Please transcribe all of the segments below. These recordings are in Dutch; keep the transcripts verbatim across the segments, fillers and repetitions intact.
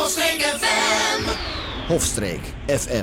Hofstreek F M. Hofstreek F M.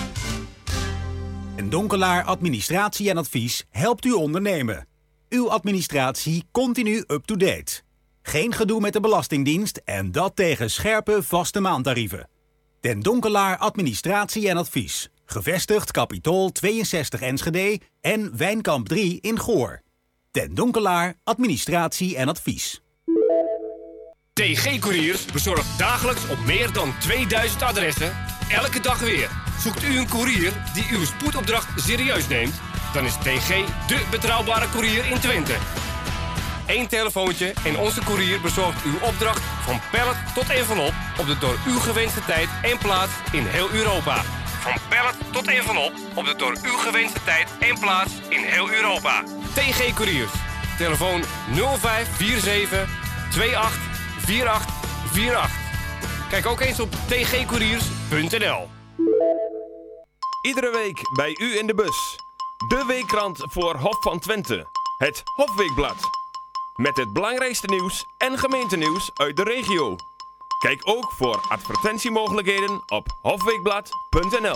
En Donkelaar Administratie en Advies helpt u ondernemen. Uw administratie continu up-to-date. Geen gedoe met de Belastingdienst en dat tegen scherpe vaste maandtarieven. Den Donkelaar Administratie en Advies. Gevestigd Capitool tweeënzestig Enschede en Wijnkamp drie in Goor. Den Donkelaar Administratie en Advies. T G Couriers bezorgt dagelijks op meer dan tweeduizend adressen, elke dag weer. Zoekt u een courier die uw spoedopdracht serieus neemt? Dan is T G de betrouwbare courier in Twente. Eén telefoontje en onze courier bezorgt uw opdracht van pallet tot envelop op de door u gewenste tijd en plaats in heel Europa. Van pallet tot envelop op de door u gewenste tijd en plaats in heel Europa. T G Couriers. Telefoon nul vijf vier zeven twee acht vier acht vier acht. Kijk ook eens op t g couriers punt n l. Iedere week bij u in de bus. De weekkrant voor Hof van Twente. Het Hofweekblad. Met het belangrijkste nieuws en gemeentenieuws uit de regio. Kijk ook voor advertentiemogelijkheden op hofweekblad punt n l.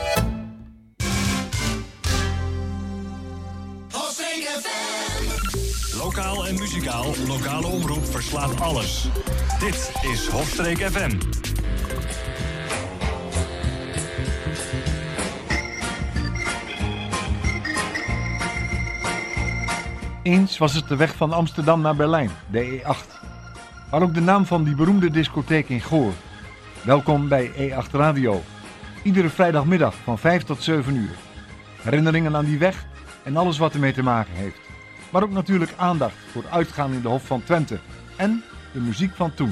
Hofstreek F M. Lokaal en muzikaal, lokale omroep verslaat alles. Dit is Hofstreek F M. Eens was het de weg van Amsterdam naar Berlijn, de E acht. Maar ook de naam van die beroemde discotheek in Goor. Welkom bij E acht Radio. Iedere vrijdagmiddag van vijf tot zeven uur. Herinneringen aan die weg en alles wat ermee te maken heeft. Maar ook natuurlijk aandacht voor uitgaan in de Hof van Twente. En de muziek van toen.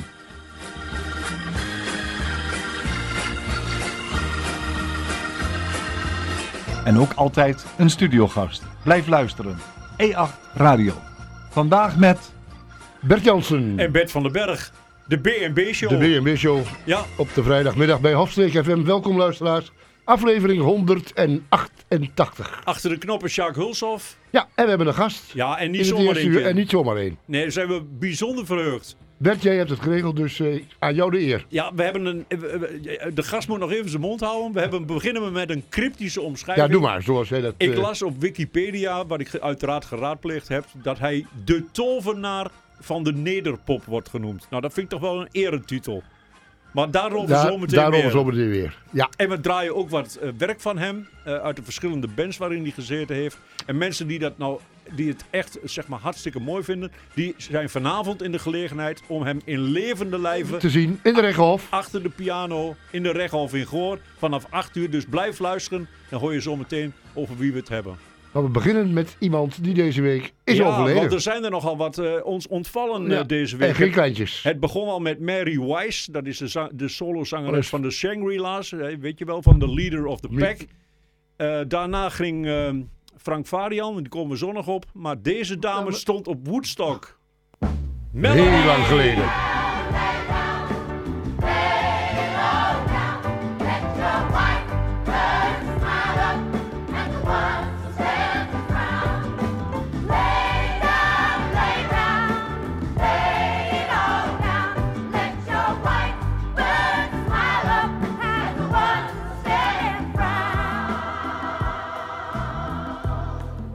En ook altijd een studiogast. Blijf luisteren. E acht Radio. Vandaag met Bert Jansen. En Bert van den Berg. De B en B Show. De B en B Show. Ja. Op de vrijdagmiddag bij Hofstreek F M. Welkom luisteraars. Aflevering honderdachtentachtig. Achter de knoppen Sjaak Hulshoff. Ja, en we hebben een gast. Ja, en niet in het zomaar eerste uur, één. En niet zomaar één. Nee, daar zijn we bijzonder verheugd. Bert, jij hebt het geregeld, dus uh, aan jou de eer. Ja, we hebben een, de gast moet nog even zijn mond houden. We hebben, beginnen we met een cryptische omschrijving. Ja, doe maar, zoals jij dat... Ik uh... las op Wikipedia, wat ik uiteraard geraadpleegd heb, dat hij de tovenaar van de nederpop wordt genoemd. Nou, dat vind ik toch wel een eretitel. Maar daarover Da- zometeen daarover weer. zometeen weer. Ja. En we draaien ook wat uh, werk van hem uh, uit de verschillende bands waarin hij gezeten heeft. En mensen die dat nou, die het echt zeg maar hartstikke mooi vinden, die zijn vanavond in de gelegenheid om hem in levende lijven te zien in de Rechthof. Achter de piano in de Rechthof in Goor vanaf acht uur. Dus blijf luisteren, dan hoor je zometeen over wie we het hebben. Maar we beginnen met iemand die deze week is ja, overleden. Want er zijn er nogal wat uh, ons ontvallen ja, uh, deze week. En geen kleintjes. Het begon al met Mary Weiss. Dat is de, zang- de solozangeres Yes. van de Shangri-La's. Weet je wel, van de Leader of the Pack. Uh, daarna ging uh, Frank Varian. Die komen we zo nog op. Maar deze dame stond op Woodstock. Melanie. Heel lang geleden.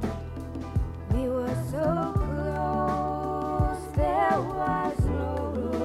We were so close, there was no room.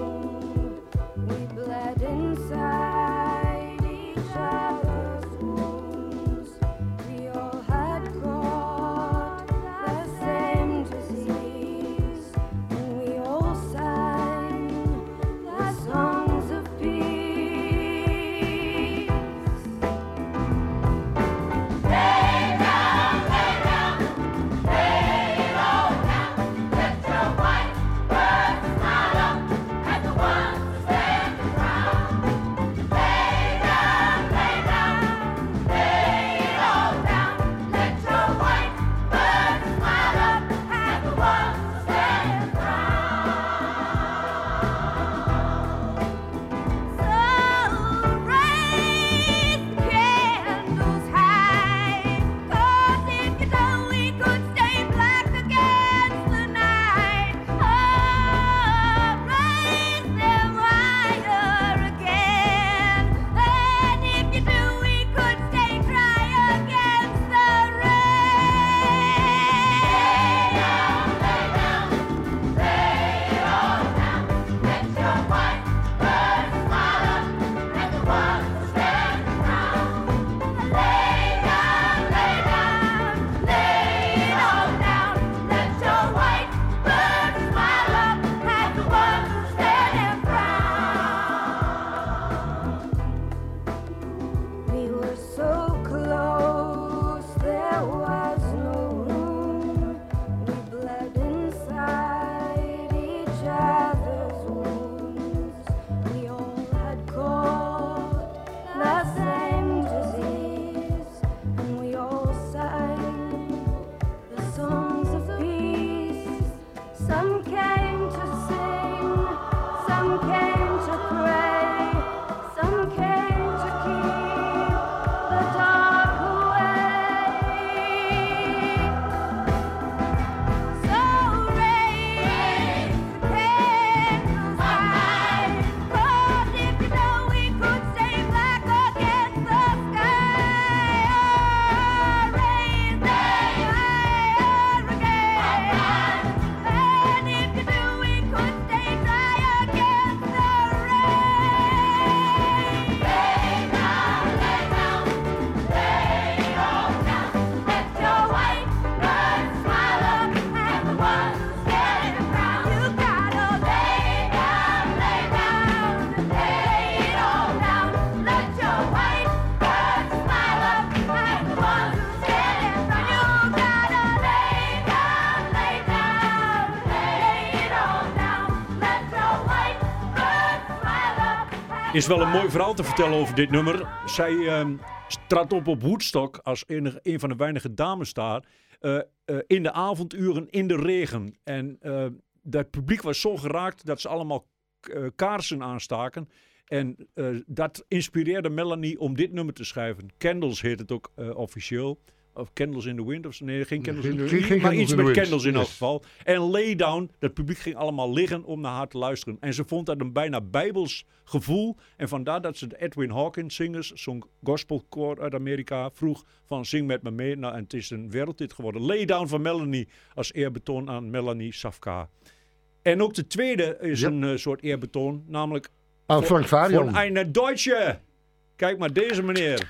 is wel een mooi verhaal te vertellen over dit nummer. Zij um, trad op op Woodstock als een, een van de weinige dames daar. Uh, uh, in de avonduren, in de regen. En uh, het publiek was zo geraakt dat ze allemaal uh, kaarsen aanstaken. En uh, dat inspireerde Melanie om dit nummer te schrijven. Candles heet het ook uh, officieel. Of Candles in the Wind. Of, nee, geen Candles in the Wind. Maar candles iets in the met wind. candles in Yes. elk geval. En Lay Down, dat publiek ging allemaal liggen om naar haar te luisteren. En ze vond dat een bijna bijbels gevoel. En vandaar dat ze de Edwin Hawkins zingers, zo'n gospelkoor uit Amerika, vroeg van zing met me mee. Nou, en het is een wereldhit geworden. Lay Down van Melanie als eerbetoon aan Melanie Safka. En ook de tweede is Ja. een uh, soort eerbetoon, namelijk Aan voor- Frank Varian. Voor een Deutsche. Kijk maar, deze meneer.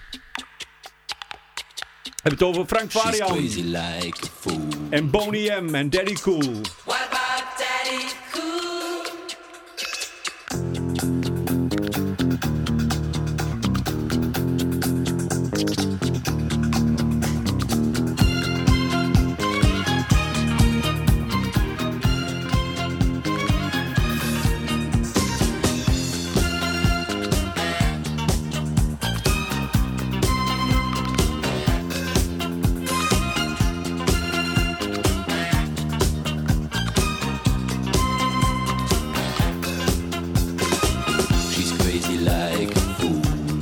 We hebben het over Frank Varian. like a fool. En Boney M. en Daddy Cool. What about Daddy Cool? She's crazy like a fool.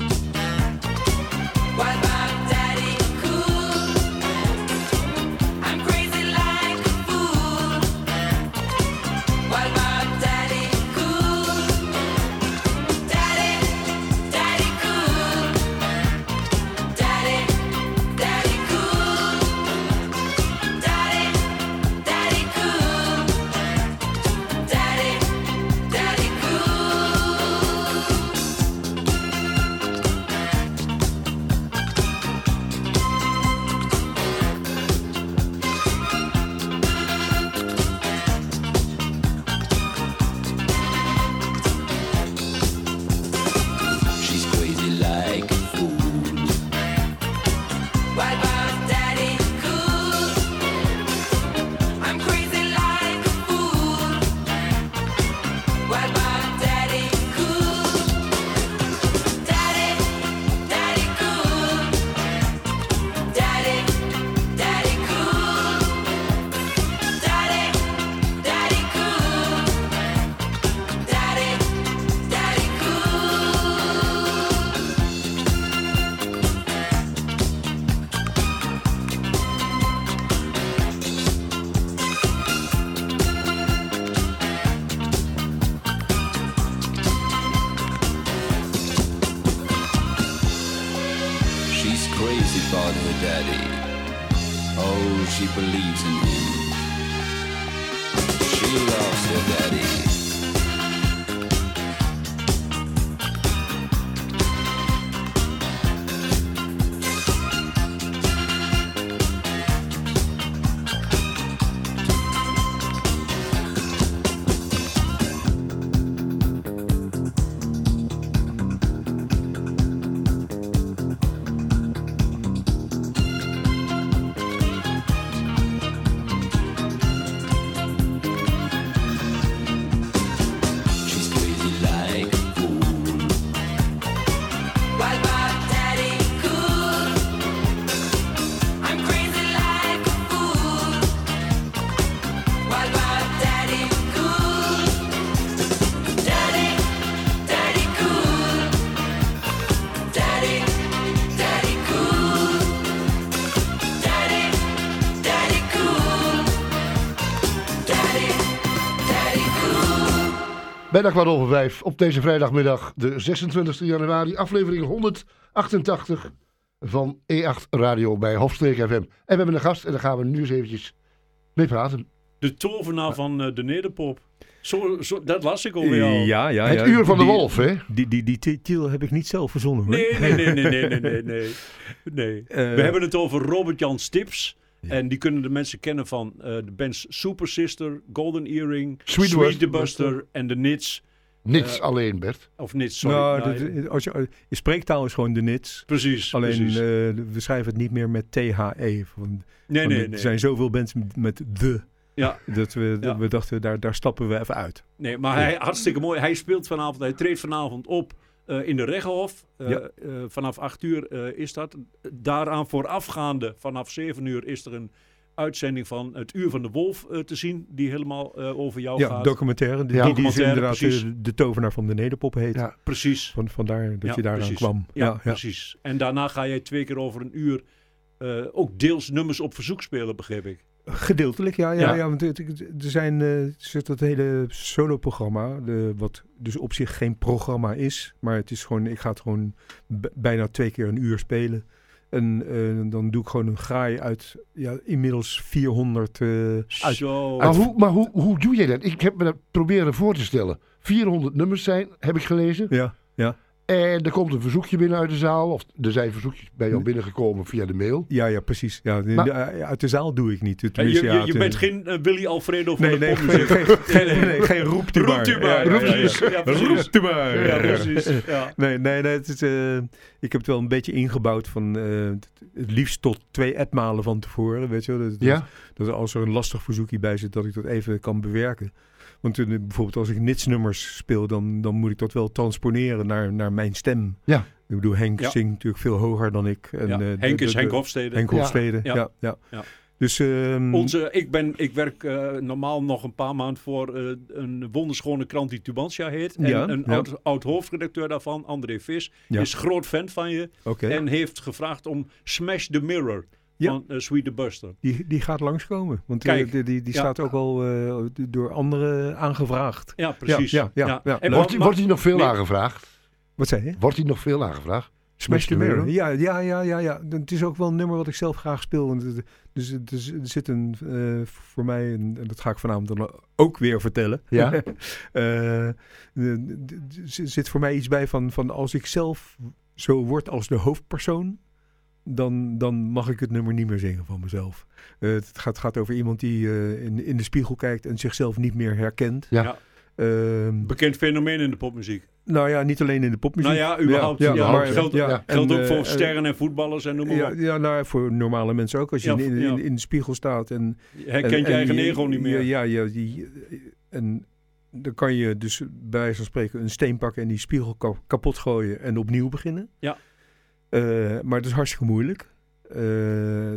What about Daddy Cool? I'm crazy like a fool. What about Daddy Cool? Daddy, Daddy Cool. Daddy, Daddy Cool. Daddy, Daddy Cool. Daddy, Daddy Cool. She's crazy like a fool. What about Daddy Cool? I'm crazy like a fool. What about Daddy Cool? Daddy, Daddy Cool. Daddy, Daddy Cool. Daddy, Daddy Cool. Daddy, Daddy Cool. She's crazy about her daddy. Oh, she believes in him. She loves her daddy. She's crazy like a fool. What about Daddy Cool? I'm crazy like a fool. What about Daddy Cool? Daddy, Daddy Cool. Daddy, Daddy Cool. Daddy, Daddy Cool. Daddy, Daddy Cool. Bijna kwart over vijf op deze vrijdagmiddag, de zesentwintigste januari, aflevering honderdachtentachtig van E acht Radio bij Hofstreek F M. En we hebben een gast en daar gaan we nu eens eventjes mee praten. De tovenaar van uh, de nederpop. Zo, zo, dat las ik alweer al. Ja, ja, Het ja. uur van de Die- wolf, hè? Die, die, die titel heb ik niet zelf verzonnen, hoor. Nee, nee, nee, nee, nee, nee, nee, nee. nee. Eh, We hebben het over Robert-Jan Stips. En die kunnen de mensen kennen van uh, de bands Super Sister, Golden Earring, Sweet Sweet, the Buster. Buster en de Nits. Niets Uh, alleen, Bert. Of Nits, sorry. Nou, Nou, dat- als je, je spreektaal is gewoon de nits. precies, Alleen precies. eh, we schrijven het niet meer met T H E. Want, nee, want nee, er nee. zijn zoveel bands met, met de. Ja. Dat we, Ja. we dachten, daar, daar stappen we even uit. Nee, maar hij, hartstikke mooi. Hij speelt vanavond, hij treedt vanavond op Uh, in de Reggenhof. Uh, Ja. uh, vanaf acht uur uh, is dat. Daaraan voorafgaande, vanaf zeven uur, is er een uitzending van het Uur van de Wolf uh, te zien. Die helemaal uh, over jou Ja, gaat. documentaire. Die, Ja, die, die is documentaire, inderdaad precies. de, de tovenaar van de Nederpop heet. Ja. Precies. Van, vandaar dat Ja, je daaraan precies. kwam. Ja, Ja, ja. precies. En daarna ga jij twee keer over een uur uh, ook deels nummers op verzoek spelen, begreep ik. Gedeeltelijk, ja. ja, Ja. ja want het- het- er zijn uh, er zit dat hele solo-programma, de, wat dus op zich geen programma is, maar het is gewoon, ik ga het gewoon b- bijna twee keer een uur spelen. En uh, dan doe ik gewoon een graai uit, ja, inmiddels vierhonderd. Uh, uit, Zo. Maar, hoe, maar hoe, hoe doe je dat? Ik heb me dat proberen voor te stellen. vierhonderd nummers zijn, heb ik gelezen. ja, ja. En er komt een verzoekje binnen uit de zaal. Of er zijn verzoekjes bij jou binnengekomen via de mail. Ja, ja, precies. Ja, de- Maar- de- uit de zaal doe ik niet. Ja, je, Tenminste, je, ja, je ten- bent geen uh, Willy Alfredo van Nee, de nee, popmuziek. geen, geen, geen, nee, nee, geen roept u maar. Roept u maar. Ja, ja, ja, ja. Ja, ja, precies. Roept u maar. Ja, precies. Ja. Nee, nee, nee het is, uh, ik heb het wel een beetje ingebouwd van uh, het liefst tot twee etmalen van tevoren, weet je wel. Dat, Ja? dat als er een lastig verzoekje bij zit, dat ik dat even kan bewerken. Want uh, bijvoorbeeld als ik nitsnummers speel, dan, dan moet ik dat wel transponeren naar, naar mijn stem. Ja. Ik bedoel, Henk Ja. zingt natuurlijk veel hoger dan ik. En, Ja. uh, Henk de- is de- Henk de- Hofstede. Henk Ja. Hofstede, ja. Ja. ja, Ja. Dus, um, Onze, ik, ben, ik werk uh, normaal nog een paar maanden voor uh, een wonderschone krant die Tubantia heet. En Ja, een ja. oud, oud hoofdredacteur daarvan, André Vis, Ja. is groot fan van je. oké. En heeft gevraagd om Smash the Mirror Ja. van uh, Sweet the Buster. Die, die gaat langskomen. Want uh, Kijk. die, die, die Ja. staat ook al uh, door anderen aangevraagd. Ja, precies. Ja, ja, ja, ja. En Wordt, maar- wordt hij nog veel nee. aangevraagd? Wat zei je? Wordt hij nog veel aangevraagd? Smash the Mirror? Mirror. Ja, ja, ja, ja, ja. Het is ook wel een nummer wat ik zelf graag speel. Want het- Dus het- dus er zit een, uh, voor mij, een, en dat ga ik vanavond dan ook weer vertellen. Ja. uh, er zit voor mij iets bij van, van als ik zelf zo word als de hoofdpersoon, dan, dan mag ik het nummer niet meer zingen van mezelf. Uh, het, gaat, het gaat over iemand die uh, in, in de spiegel kijkt en zichzelf niet meer herkent. Ja. Ja. Uh, Bekend fenomeen in de popmuziek. Nou ja, niet alleen in de popmuziek. Nou ja, überhaupt. Ja, Ja, maar, geldt ja, geldt en, ook voor uh, sterren en voetballers en noem maar Ja, op. ja, nou, voor normale mensen ook. Als je Ja, in, in, ja. in de spiegel staat en... Herkent en, je en eigen ego niet meer. Ja, ja, ja die, en dan kan je dus bij wijze van spreken een steen pakken en die spiegel ka- kapot gooien en opnieuw beginnen. Ja. Uh, maar het is hartstikke moeilijk. Uh,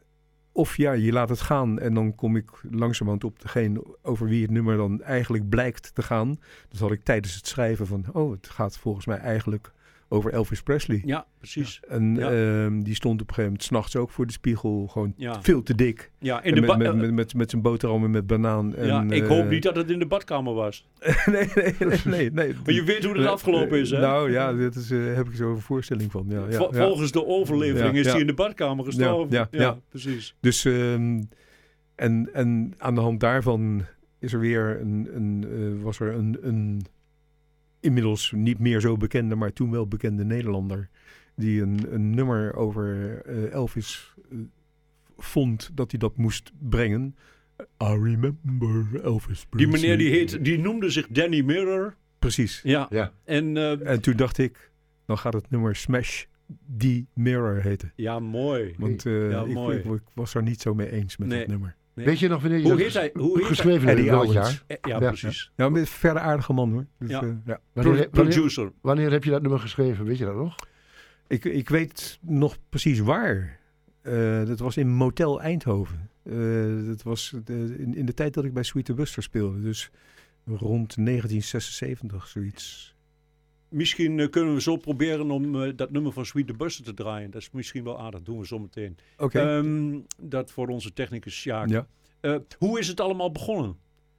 of ja, je laat het gaan en dan kom ik langzamerhand op degene over wie het nummer dan eigenlijk blijkt te gaan. Dat had ik tijdens het schrijven van, oh, het gaat volgens mij eigenlijk over Elvis Presley. Ja, precies. En Ja. uh, die stond op een gegeven moment 's nachts ook voor de spiegel, gewoon Ja. veel te dik. Ja, in En de met, ba- met, met, met, met zijn boterham en met banaan. En, ja, ik uh, hoop niet dat het in de badkamer was. nee, nee, nee, nee, nee. Maar je weet hoe het afgelopen is, hè? Nou ja, dat is, uh, heb ik zo een voorstelling van. Ja, ja, Vol- ja. Volgens de overlevering Ja, is ja. hij in de badkamer gestorven. Ja, ja, ja. precies. Dus, um, en, en aan de hand daarvan is er weer een, een, uh, was er een, een inmiddels niet meer zo bekende, maar toen wel bekende Nederlander, die een, een nummer over uh, Elvis uh, vond dat hij dat moest brengen. I remember Elvis Die Presley. meneer die, heet, die noemde zich Danny Mirror. Precies. Ja. Ja. En, uh, En toen dacht ik, dan gaat het nummer Smash the Mirror heten. ja, mooi. Want uh, Ja, ik, mooi. ik, ik was er niet zo mee eens met Nee. het nummer. Nee. Weet je nog wanneer je Hoe dat heet hij? Hoe heet geschreven hij? hebt? In Eddie welk Owens. jaar? hij? Ja, Ja. precies. Ja, maar een verder aardige man hoor. Dus, Ja. uh, ja. Wanneer, Pro- wanneer, producer. wanneer heb je dat nummer geschreven? Weet je dat nog? Ik, ik weet nog precies waar. Uh, dat was in Motel Eindhoven. Uh, dat was de, in, in de tijd dat ik bij Sweet the Buster speelde. Dus rond negentien zesenzeventig, zoiets. Misschien uh, kunnen we zo proberen om uh, dat nummer van Sweet the Buster te draaien. Dat is misschien wel aardig. Doen we zo meteen. Oké. Okay. Um, dat voor onze technicus Sjaak. Ja. Uh, hoe is het allemaal begonnen?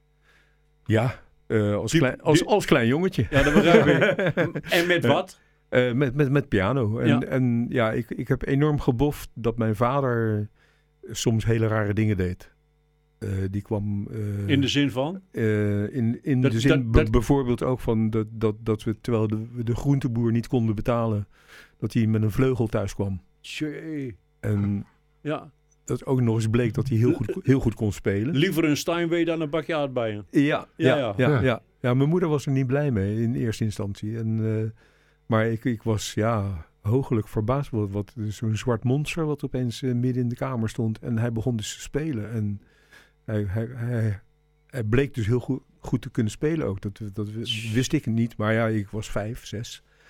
Ja, uh, als, die, klein, als, die... als klein jongetje. Ja, dat begrijp ik. En met wat? Uh, met, met, met piano. En ja, en, ja ik, ik heb enorm geboft dat mijn vader soms hele rare dingen deed. Uh, die kwam... Uh, in de zin van? Uh, in in dat, de zin dat, b- dat... bijvoorbeeld ook van dat, dat, dat we, terwijl de, de groenteboer niet konden betalen, dat hij met een vleugel thuis kwam. Tjee. En ja. dat ook nog eens bleek dat hij heel goed, heel goed kon spelen. Liever een Steinway dan een bakje aardbeien. Ja, ja, ja, ja. ja, ja, ja. ja mijn moeder was er niet blij mee in eerste instantie. En, uh, maar ik, ik was ja, hoogelijk verbaasd. Wat, wat, zo'n zwart monster wat opeens uh, midden in de kamer stond. En hij begon dus te spelen. En hij, hij, hij, hij bleek dus heel goed, goed te kunnen spelen ook. Dat, dat wist ik niet. Maar ja, ik was vijf, zes.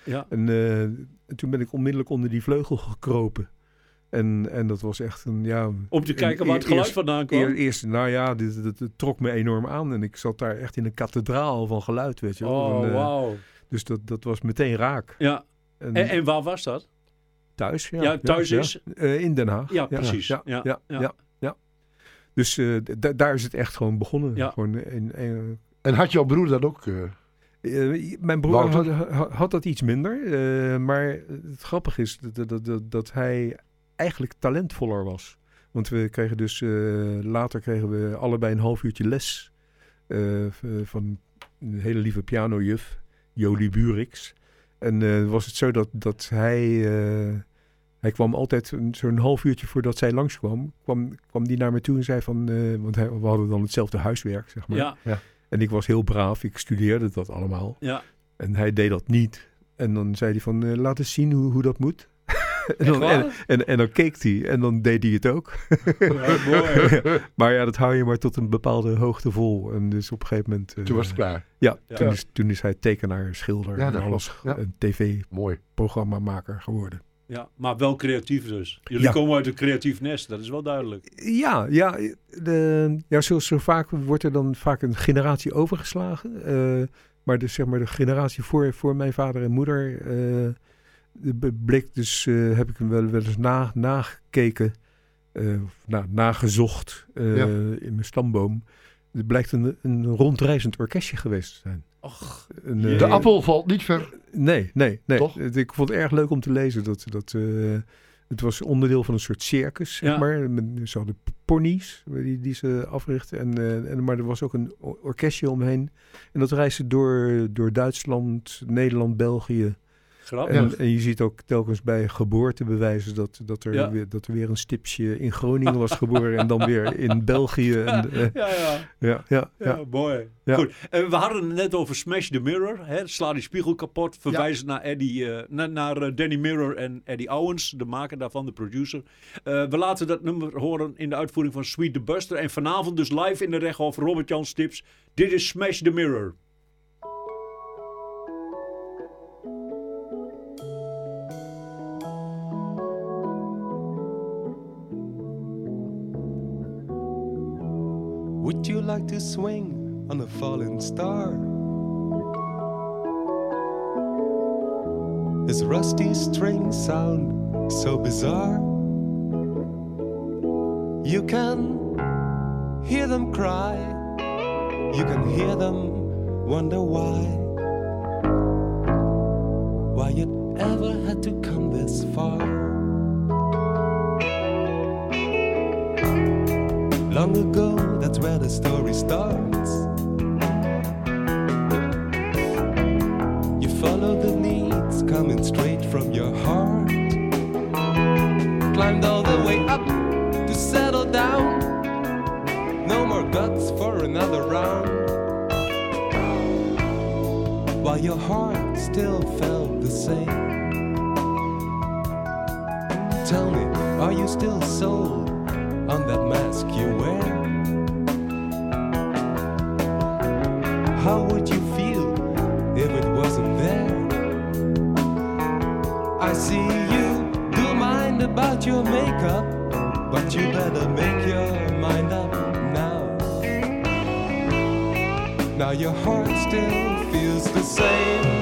Ja. En, uh, en toen ben ik onmiddellijk onder die vleugel gekropen. En, en dat was echt een, ja... Om te kijken een, waar het geluid eerst, vandaan kwam? Eer, eerst, nou ja, dit, dit, dit trok me enorm aan. En ik zat daar echt in een kathedraal van geluid, weet je wel. Oh, en, uh, wauw. Dus dat, dat was meteen raak. Ja. En, en, en waar was dat? Thuis, ja. Ja, thuis ja, is? Ja. Uh, in Den Haag. Ja, precies. Ja, ja, ja, ja. ja, ja. Dus uh, d- daar is het echt gewoon begonnen. Ja. Gewoon in, in, en had jouw broer dat ook... Uh... Uh, mijn broer had, had, had dat iets minder. Uh, maar het grappige is dat, dat, dat, dat hij eigenlijk talentvoller was. Want we kregen dus... Uh, later kregen we allebei een half uurtje les. Uh, van een hele lieve pianojuf. Jolie Burix. En uh, was het zo dat, dat hij... Uh, hij kwam altijd een, zo'n half uurtje voordat zij langskwam. Kwam, kwam die naar me toe en zei van... Uh, want hij, we hadden dan hetzelfde huiswerk, zeg maar. Ja. Ja. En ik was heel braaf, ik studeerde dat allemaal. Ja. En hij deed dat niet. En dan zei hij van, uh, laat eens zien hoe, hoe dat moet. en, dan, en, en, en dan keek hij en dan deed hij het ook. Ja, mooi. Maar ja, dat hou je maar tot een bepaalde hoogte vol. En dus op een gegeven moment... Uh, toen was het klaar. Ja, ja. Toen, is, toen is hij tekenaar, schilder ja, en alles. Ja. Een tv-programmamaker geworden. Ja, maar wel creatief dus. Jullie ja. komen uit een creatief nest, dat is wel duidelijk. Ja, ja, de, ja zoals zo vaak wordt er dan vaak een generatie overgeslagen. Uh, maar, de, zeg maar de generatie voor, voor mijn vader en moeder... Uh, bleek dus, uh, heb ik hem wel, wel eens na, nagekeken, uh, na, nagezocht uh, ja. in mijn stamboom. Het blijkt een, een rondreizend orkestje geweest te zijn. Och, een, de uh, appel valt niet ver. Nee, nee, nee. Toch? Het, ik vond het erg leuk om te lezen. Dat, dat, uh, het was onderdeel van een soort circus, zeg ja. maar. Ze hadden ponies die, die ze africhten. En, uh, en, maar er was ook een orkestje omheen. En dat reisde door, door Duitsland, Nederland, België. En, en je ziet ook telkens bij geboortebewijzen dat, dat, er ja. weer, dat er weer een stipsje in Groningen was geboren en dan weer in België. En, uh, ja, ja. Ja, ja, ja. ja mooi. Ja. Goed. Uh, we hadden het net over Smash the Mirror. Hè? Sla die spiegel kapot. Verwijzen ja. naar, Eddie, uh, naar, naar uh, Danny Mirror en Eddie Owens, de maker daarvan, de producer. Uh, we laten dat nummer horen in de uitvoering van Sweet the Buster. En vanavond dus live in de Rechthof, Robert-Jan Stips. Dit is Smash the Mirror. Would you like to swing on a falling star? His rusty strings sound so bizarre. You can hear them cry. You can hear them wonder why. Why it ever had to come this far. Long ago, that's where the story starts. You follow the leads coming straight from your heart. Climbed all the way up to settle down. No more guts for another round. While your heart still felt the same. Tell me, are you still sold on that mask you wear? How would you feel if it wasn't there? I see you do mind about your makeup, but you better make your mind up now. Now your heart still feels the same.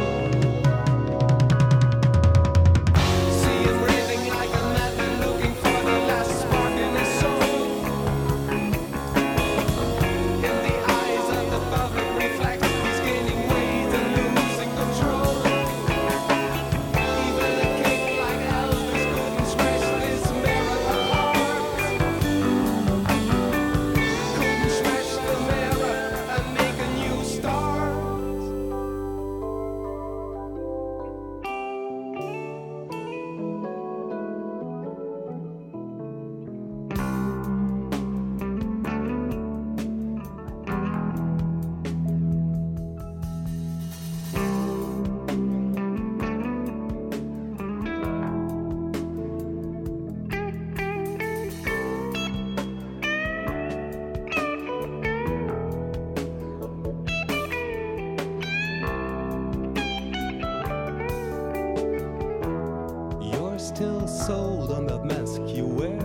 still sold on that mask you wear.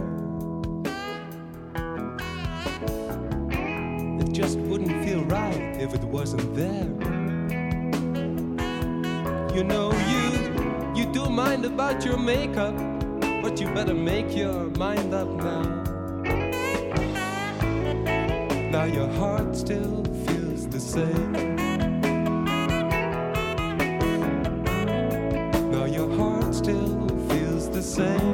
It just wouldn't feel right if it wasn't there. You know you, you do mind about your makeup, but you better make your mind up now. Now your heart still feels the same. Now your heart still feels the same.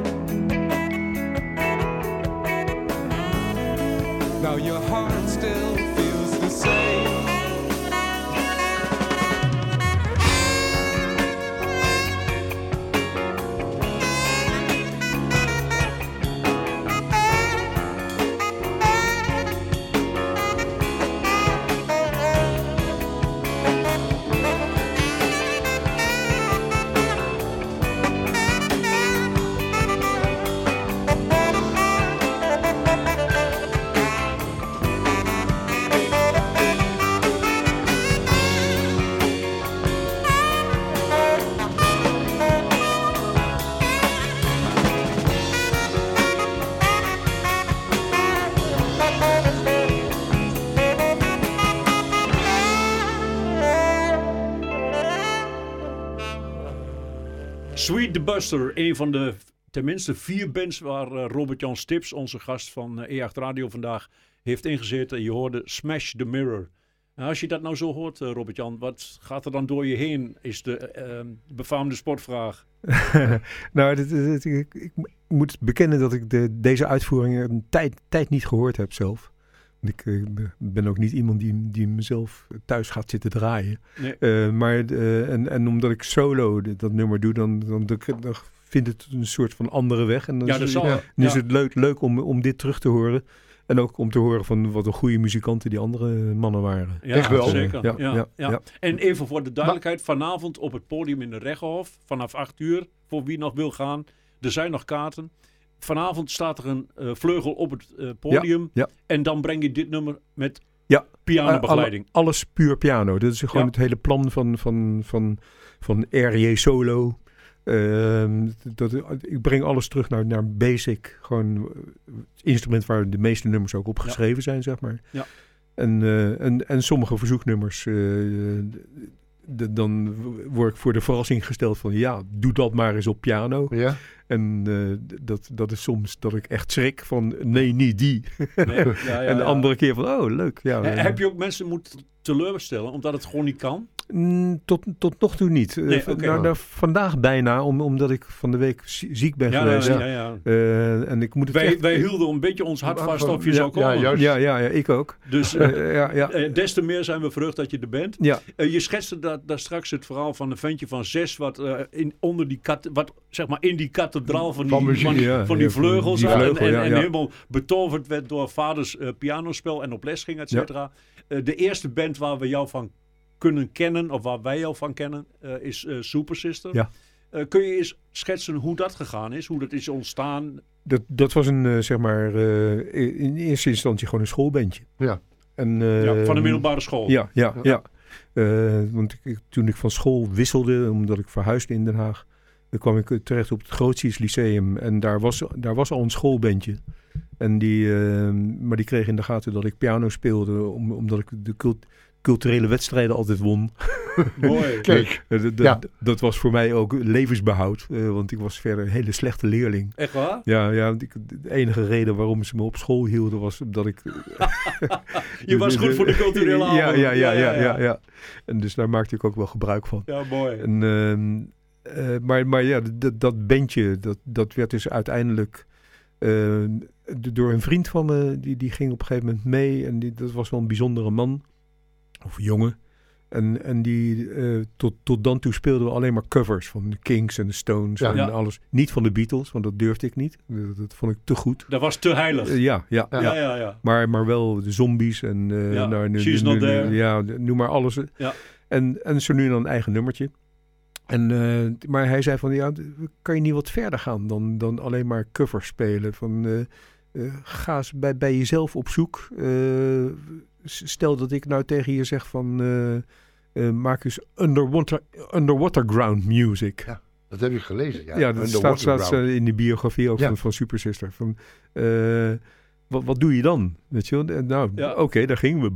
Now your heart still feels the same. Sweet the Buster, een van de tenminste vier bands waar uh, Robert-Jan Stips, onze gast van uh, E acht Radio vandaag, heeft ingezeten. Je hoorde Smash the Mirror. Nou, als je dat nou zo hoort, uh, Robert-Jan, wat gaat er dan door je heen, is de uh, befaamde sportvraag. nou, dit, dit, ik, ik moet bekennen dat ik de, deze uitvoering een tijd, tijd niet gehoord heb zelf. Ik uh, ben ook niet iemand die, die mezelf thuis gaat zitten draaien. Nee. Uh, maar, uh, en, en omdat ik solo de, dat nummer doe, dan, dan, dan, dan vindt het een soort van andere weg. En dan ja, is, dat zal, ja, ja. dan is het leuk, leuk om, om dit terug te horen. En ook om te horen van wat een goede muzikanten die andere mannen waren. Ja, echt wel. Zeker. Ja, ja, ja, ja. ja. En even voor de duidelijkheid, vanavond op het podium in de Reggenhof, vanaf acht uur, voor wie nog wil gaan. Er zijn nog kaarten. Vanavond staat er een uh, vleugel op het uh, podium. Ja, ja. En dan breng je dit nummer met ja. pianobegeleiding. Uh, alle, alles puur piano. Dat is gewoon Ja. het hele plan van, van, van, van R J Solo. Uh, dat, ik breng alles terug naar, naar basic. Gewoon het instrument waar de meeste nummers ook op geschreven ja. zijn, zeg maar. Ja. En, uh, en, en sommige verzoeknummers... Uh, de, dan word ik voor de verrassing gesteld van... ja, doe dat maar eens op piano. Ja. En uh, dat, dat is soms dat ik echt schrik van... nee, niet die. Nee, ja, ja, en de ja. andere keer van, oh, leuk. Ja, He, heb je ook mensen moeten teleurstellen omdat het gewoon niet kan? Mm, tot, tot nog toe niet. Nee, uh, okay. nou, nou, vandaag bijna, om, omdat ik van de week ziek ben ja, geweest. Ja, ja, ja. Uh, en ik moet het wij, echt... wij hielden een beetje ons hart vast of je ja, zou komen. Ja, juist. ja, ja, ja, ik ook. Dus uh, uh, ja, ja. Uh, des te meer zijn we verheugd dat je er bent. Ja. Uh, je schetste daar, daar straks het verhaal van een ventje van zes... wat, uh, in, onder die kat, wat zeg maar in die kathedraal van die, van muziek, van, die, ja, van die ja, vleugels... die vleugel, en, ja, en ja. helemaal betoverd werd door vaders uh, pianospel en op les ging, et cetera. Ja. Uh, de eerste band waar we jou van kunnen kennen, of waar wij jou van kennen, uh, is uh, Super Sister. Ja. Uh, kun je eens schetsen hoe dat gegaan is? Hoe dat is ontstaan? Dat, dat was een, uh, zeg maar, uh, in eerste instantie gewoon een schoolbandje. Ja. En, uh, ja, van de middelbare school. Ja, ja, ja. ja. Uh, want ik, toen ik van school wisselde, omdat ik verhuisde in Den Haag, dan kwam ik terecht op het Grootziers Lyceum. En daar was, daar was al een schoolbandje. En die, uh, maar die kreeg in de gaten dat ik piano speelde, om, omdat ik de cult, culturele wedstrijden altijd won. Mooi. Kijk. dat, ja. dat was voor mij ook levensbehoud, uh, want ik was verder een hele slechte leerling. Echt waar? Ja, ja ik, de enige reden waarom ze me op school hielden was omdat ik... Je was goed voor de culturele avond. Ja, ja, ja, ja, ja, ja, ja. En dus daar maakte ik ook wel gebruik van. Ja, mooi. En, uh, uh, maar, maar ja, dat, dat bandje, dat, dat werd dus uiteindelijk... Uh, door een vriend van me, die, die ging op een gegeven moment mee. En die, dat was wel een bijzondere man. Of jongen. En, en die, uh, tot, tot dan toe speelden we alleen maar covers van de Kings en de Stones ja. en ja. alles. Niet van de Beatles, want dat durfde ik niet. Dat, dat vond ik te goed. Dat was te heilig. Uh, ja, ja, ja. ja. ja, ja, ja. Maar, maar wel de Zombies en uh, ja. nou, nu, She's nu, Not nu, There. Ja, noem maar alles. Ja. En, en zo nu en dan een eigen nummertje. En, uh, maar hij zei van, ja, kan je niet wat verder gaan dan, dan alleen maar covers spelen? Van, uh, uh, ga eens bij, bij jezelf op zoek. Uh, stel dat ik nou tegen je zeg van, uh, uh, maak eens underwater, underwater ground music. Ja. Dat heb ik gelezen, ja. Ja, dat staat, staat in de biografie ook ja. van, van Super Sister. Van, uh, wat, wat doe je dan? Weet je wel? Nou, ja. oké, okay, daar gingen we.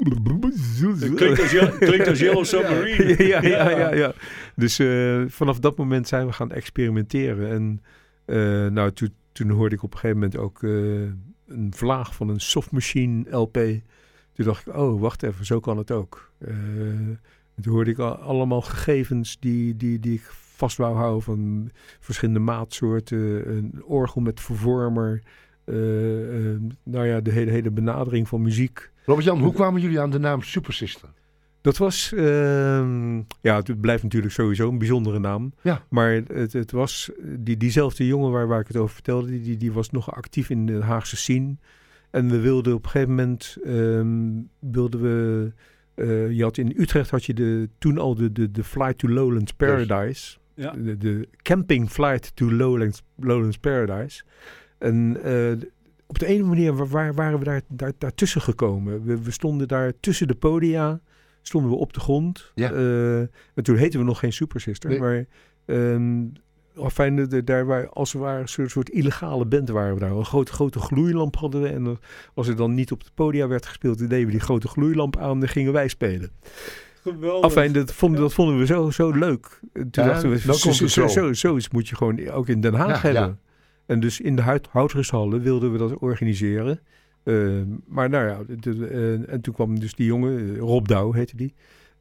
Het klinkt als, je, klinkt als Yellow Submarine. ja, ja, ja, ja. Dus uh, vanaf dat moment zijn we gaan experimenteren. En uh, nou, toen, toen hoorde ik op een gegeven moment ook uh, een vlaag van een Soft Machine L P. Toen dacht ik, oh, wacht even, zo kan het ook. Uh, toen hoorde ik al, allemaal gegevens die, die, die ik vast wou houden van verschillende maatsoorten, een orgel met vervormer, uh, uh, nou ja, de hele, hele benadering van muziek. Robert-Jan, hoe kwamen jullie aan de naam Super Sister? Dat was, uh, ja, het blijft natuurlijk sowieso een bijzondere naam. Ja. Maar het, het was, die, diezelfde jongen waar, waar ik het over vertelde, die, die was nog actief in de Haagse scene. En we wilden op een gegeven moment, um, wilden we... Uh, je had in Utrecht had je de, toen al de, de, de Flight to Lowlands Paradise. Ja. De, de Camping Flight to Lowlands, Lowlands Paradise. En uh, op de ene manier waar, waar waren we daar, daar, daartussen gekomen. We, we stonden daar tussen de podia, stonden we op de grond. Ja. Uh, en toen heten we nog geen Super Sister. Nee. Maar um, Enfin, de, de, daar waar, als we waren, een soort, soort illegale band waren we daar. Een grote, grote gloeilamp hadden we. En als er dan niet op het podium werd gespeeld, dan deden we die grote gloeilamp aan en gingen wij spelen. Geweldig. Enfin, dat vonden, dat vonden we zo, zo leuk. Toen ja, dachten we, zo, zo, zo, zo, zoiets moet je gewoon ook in Den Haag ja, hebben. Ja. En dus in de hout, Houtrushallen wilden we dat organiseren. Uh, maar nou ja, de, de, uh, en toen kwam dus die jongen, Rob Douw heette die.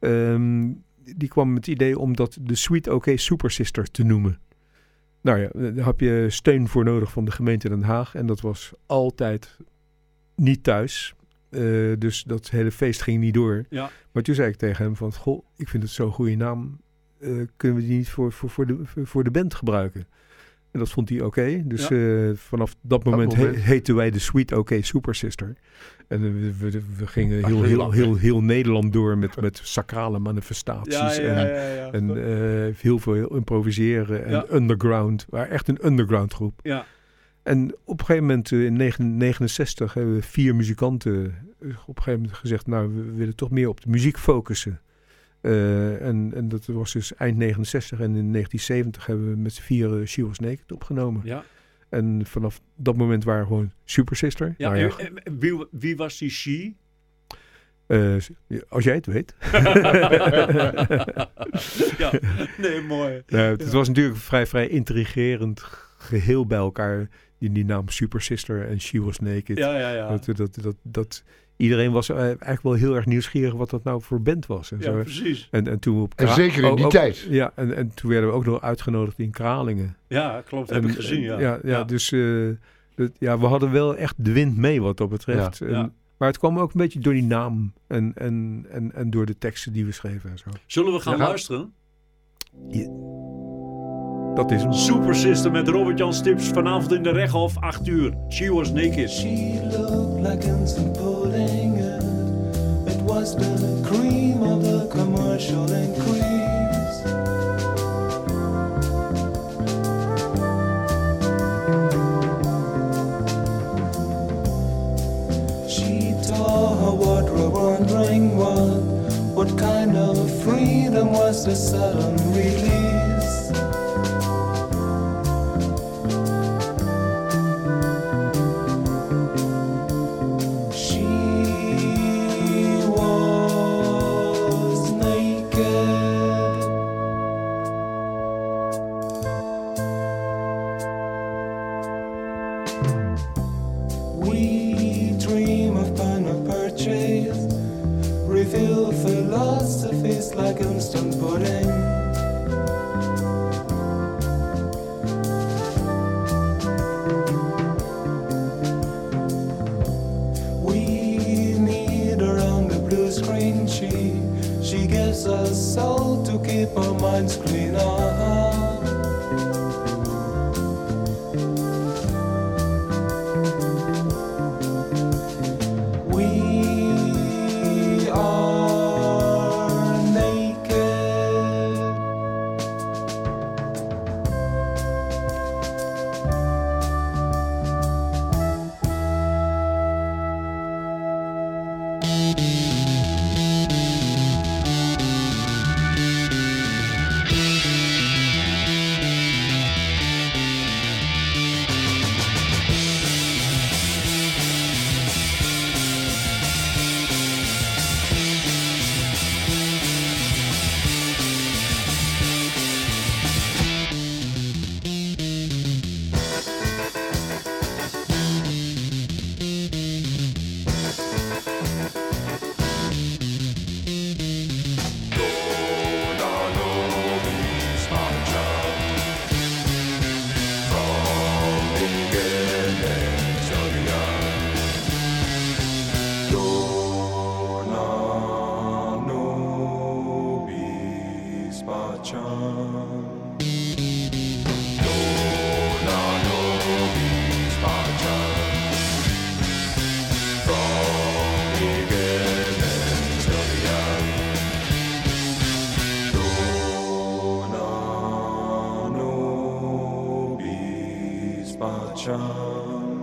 Um, die kwam met het idee om dat de Sweet OK Super Sister te noemen. Nou ja, daar heb je steun voor nodig van de gemeente Den Haag. En dat was altijd niet thuis. Uh, dus dat hele feest ging niet door. Ja. Maar toen zei ik tegen hem van, goh, ik vind het zo'n goede naam. Uh, kunnen we die niet voor, voor, voor, de, voor de band gebruiken? En dat vond hij oké. Okay. Dus ja. uh, vanaf dat moment, dat moment. He, heten wij de Sweet OK Super Sister. En uh, we, we, we gingen heel, heel, heel, heel, heel Nederland door met, met sacrale manifestaties. Ja, ja, en, ja, ja, ja. en uh, heel veel improviseren en ja. underground. We waren echt een underground groep. Ja. En op een gegeven moment uh, in negentien negenenzestig hebben we vier muzikanten uh, op een gegeven moment gezegd, nou, we willen toch meer op de muziek focussen. Uh, en, en dat was dus eind negenenzestig en in negentien zeventig hebben we met z'n vieren She Was Naked opgenomen. Ja. En vanaf dat moment waren we gewoon Super Sister. Ja, nou ja. En, en, wie, wie was die She? Uh, als jij het weet. Ja, nee, mooi. Nou, het ja. was natuurlijk een vrij, vrij intrigerend geheel bij elkaar. Die, die naam Super Sister en She Was Naked. Ja, ja, ja. Dat, dat, dat, dat, iedereen was eigenlijk wel heel erg nieuwsgierig wat dat nou voor band was. En, ja, zo. precies. En, en, toen op en Kra- zeker in die ook, tijd. Ja, en, en toen werden we ook nog uitgenodigd in Kralingen. Ja, klopt. Dat heb ik gezien, ja. Ja, ja, ja. Dus uh, dat, ja, we hadden wel echt de wind mee wat dat betreft. Ja, en, ja. Maar het kwam ook een beetje door die naam en, en, en, en door de teksten die we schreven en zo. Zullen we gaan ja. luisteren? Ja. Dat is hem. Super Sister met Robert-Jan Stips vanavond in de Rechthof, acht uur. She Was Naked. She looked like instant pudding. It was the cream of the commercial increase. She tore her wardrobe wondering what, what kind of freedom was the sudden release. Like instant pudding. spacciam.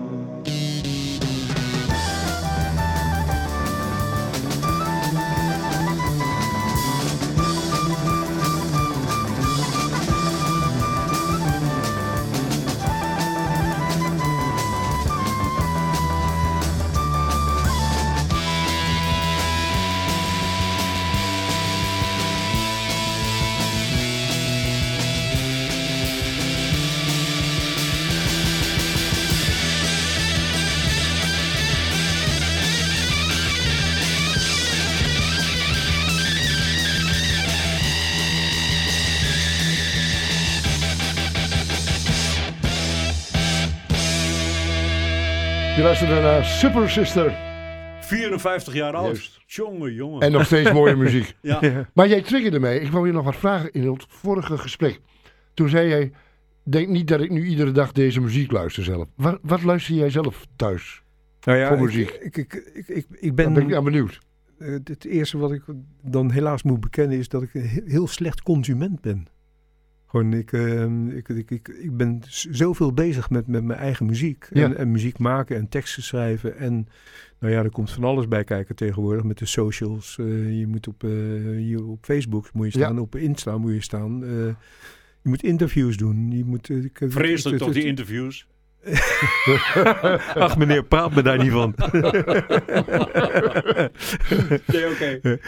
Je luistert naar Super Sister. vierenvijftig jaar oud. Juist. Jongen, jongen. En nog steeds mooie muziek. Ja. Ja. Maar jij triggerde mij. Ik wou je nog wat vragen in het vorige gesprek. Toen zei jij, denk niet dat ik nu iedere dag deze muziek luister zelf. Wat, wat luister jij zelf thuis Nou ja, voor ik- muziek? Ik, ik, ik, ik, ik ben... Daar ben ik aan benieuwd. Uh, het eerste wat ik dan helaas moet bekennen is dat ik een he- heel slecht consument ben. Gewoon, ik, uh, ik, ik, ik, ik ben z- zoveel bezig met, met mijn eigen muziek. Ja. En, en muziek maken en teksten schrijven. En nou ja, er komt van alles bij kijken tegenwoordig met de socials. Uh, je moet op, uh, je, op Facebook moet je staan, Ja. op Insta moet je staan. Uh, je moet interviews doen. Je moet, uh, ik, Vreselijk toch, die interviews? Ach meneer, praat me daar niet van. Nee, oké.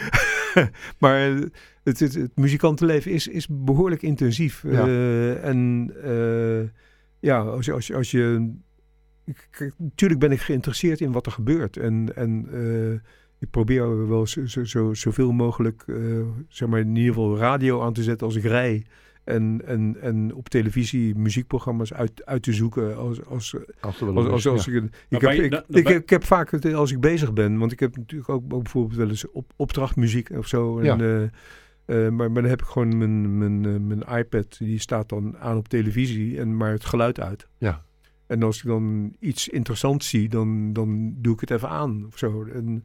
Maar het, het, het muzikantenleven is, is behoorlijk intensief. Ja. Uh, en uh, ja, als je... Als je, als je kijk, natuurlijk ben ik geïnteresseerd in wat er gebeurt. En, en uh, ik probeer wel zo, zo, zo, zoveel mogelijk, uh, zeg maar in ieder geval radio aan te zetten als ik rij. En, en, en op televisie muziekprogramma's uit, uit te zoeken als, als, Als er wel als, een als, is, als ja. ik, ik, Maar heb, bij- ik, nou, ik, bij- ik heb vaak het, als ik bezig ben, want ik heb natuurlijk ook, ook bijvoorbeeld wel eens op, opdrachtmuziek of zo. En, Ja. uh, uh, maar, maar dan heb ik gewoon mijn, mijn, uh, mijn iPad, die staat dan aan op televisie, en maar het geluid uit. Ja. En als ik dan iets interessants zie, dan, dan doe ik het even aan of zo. En,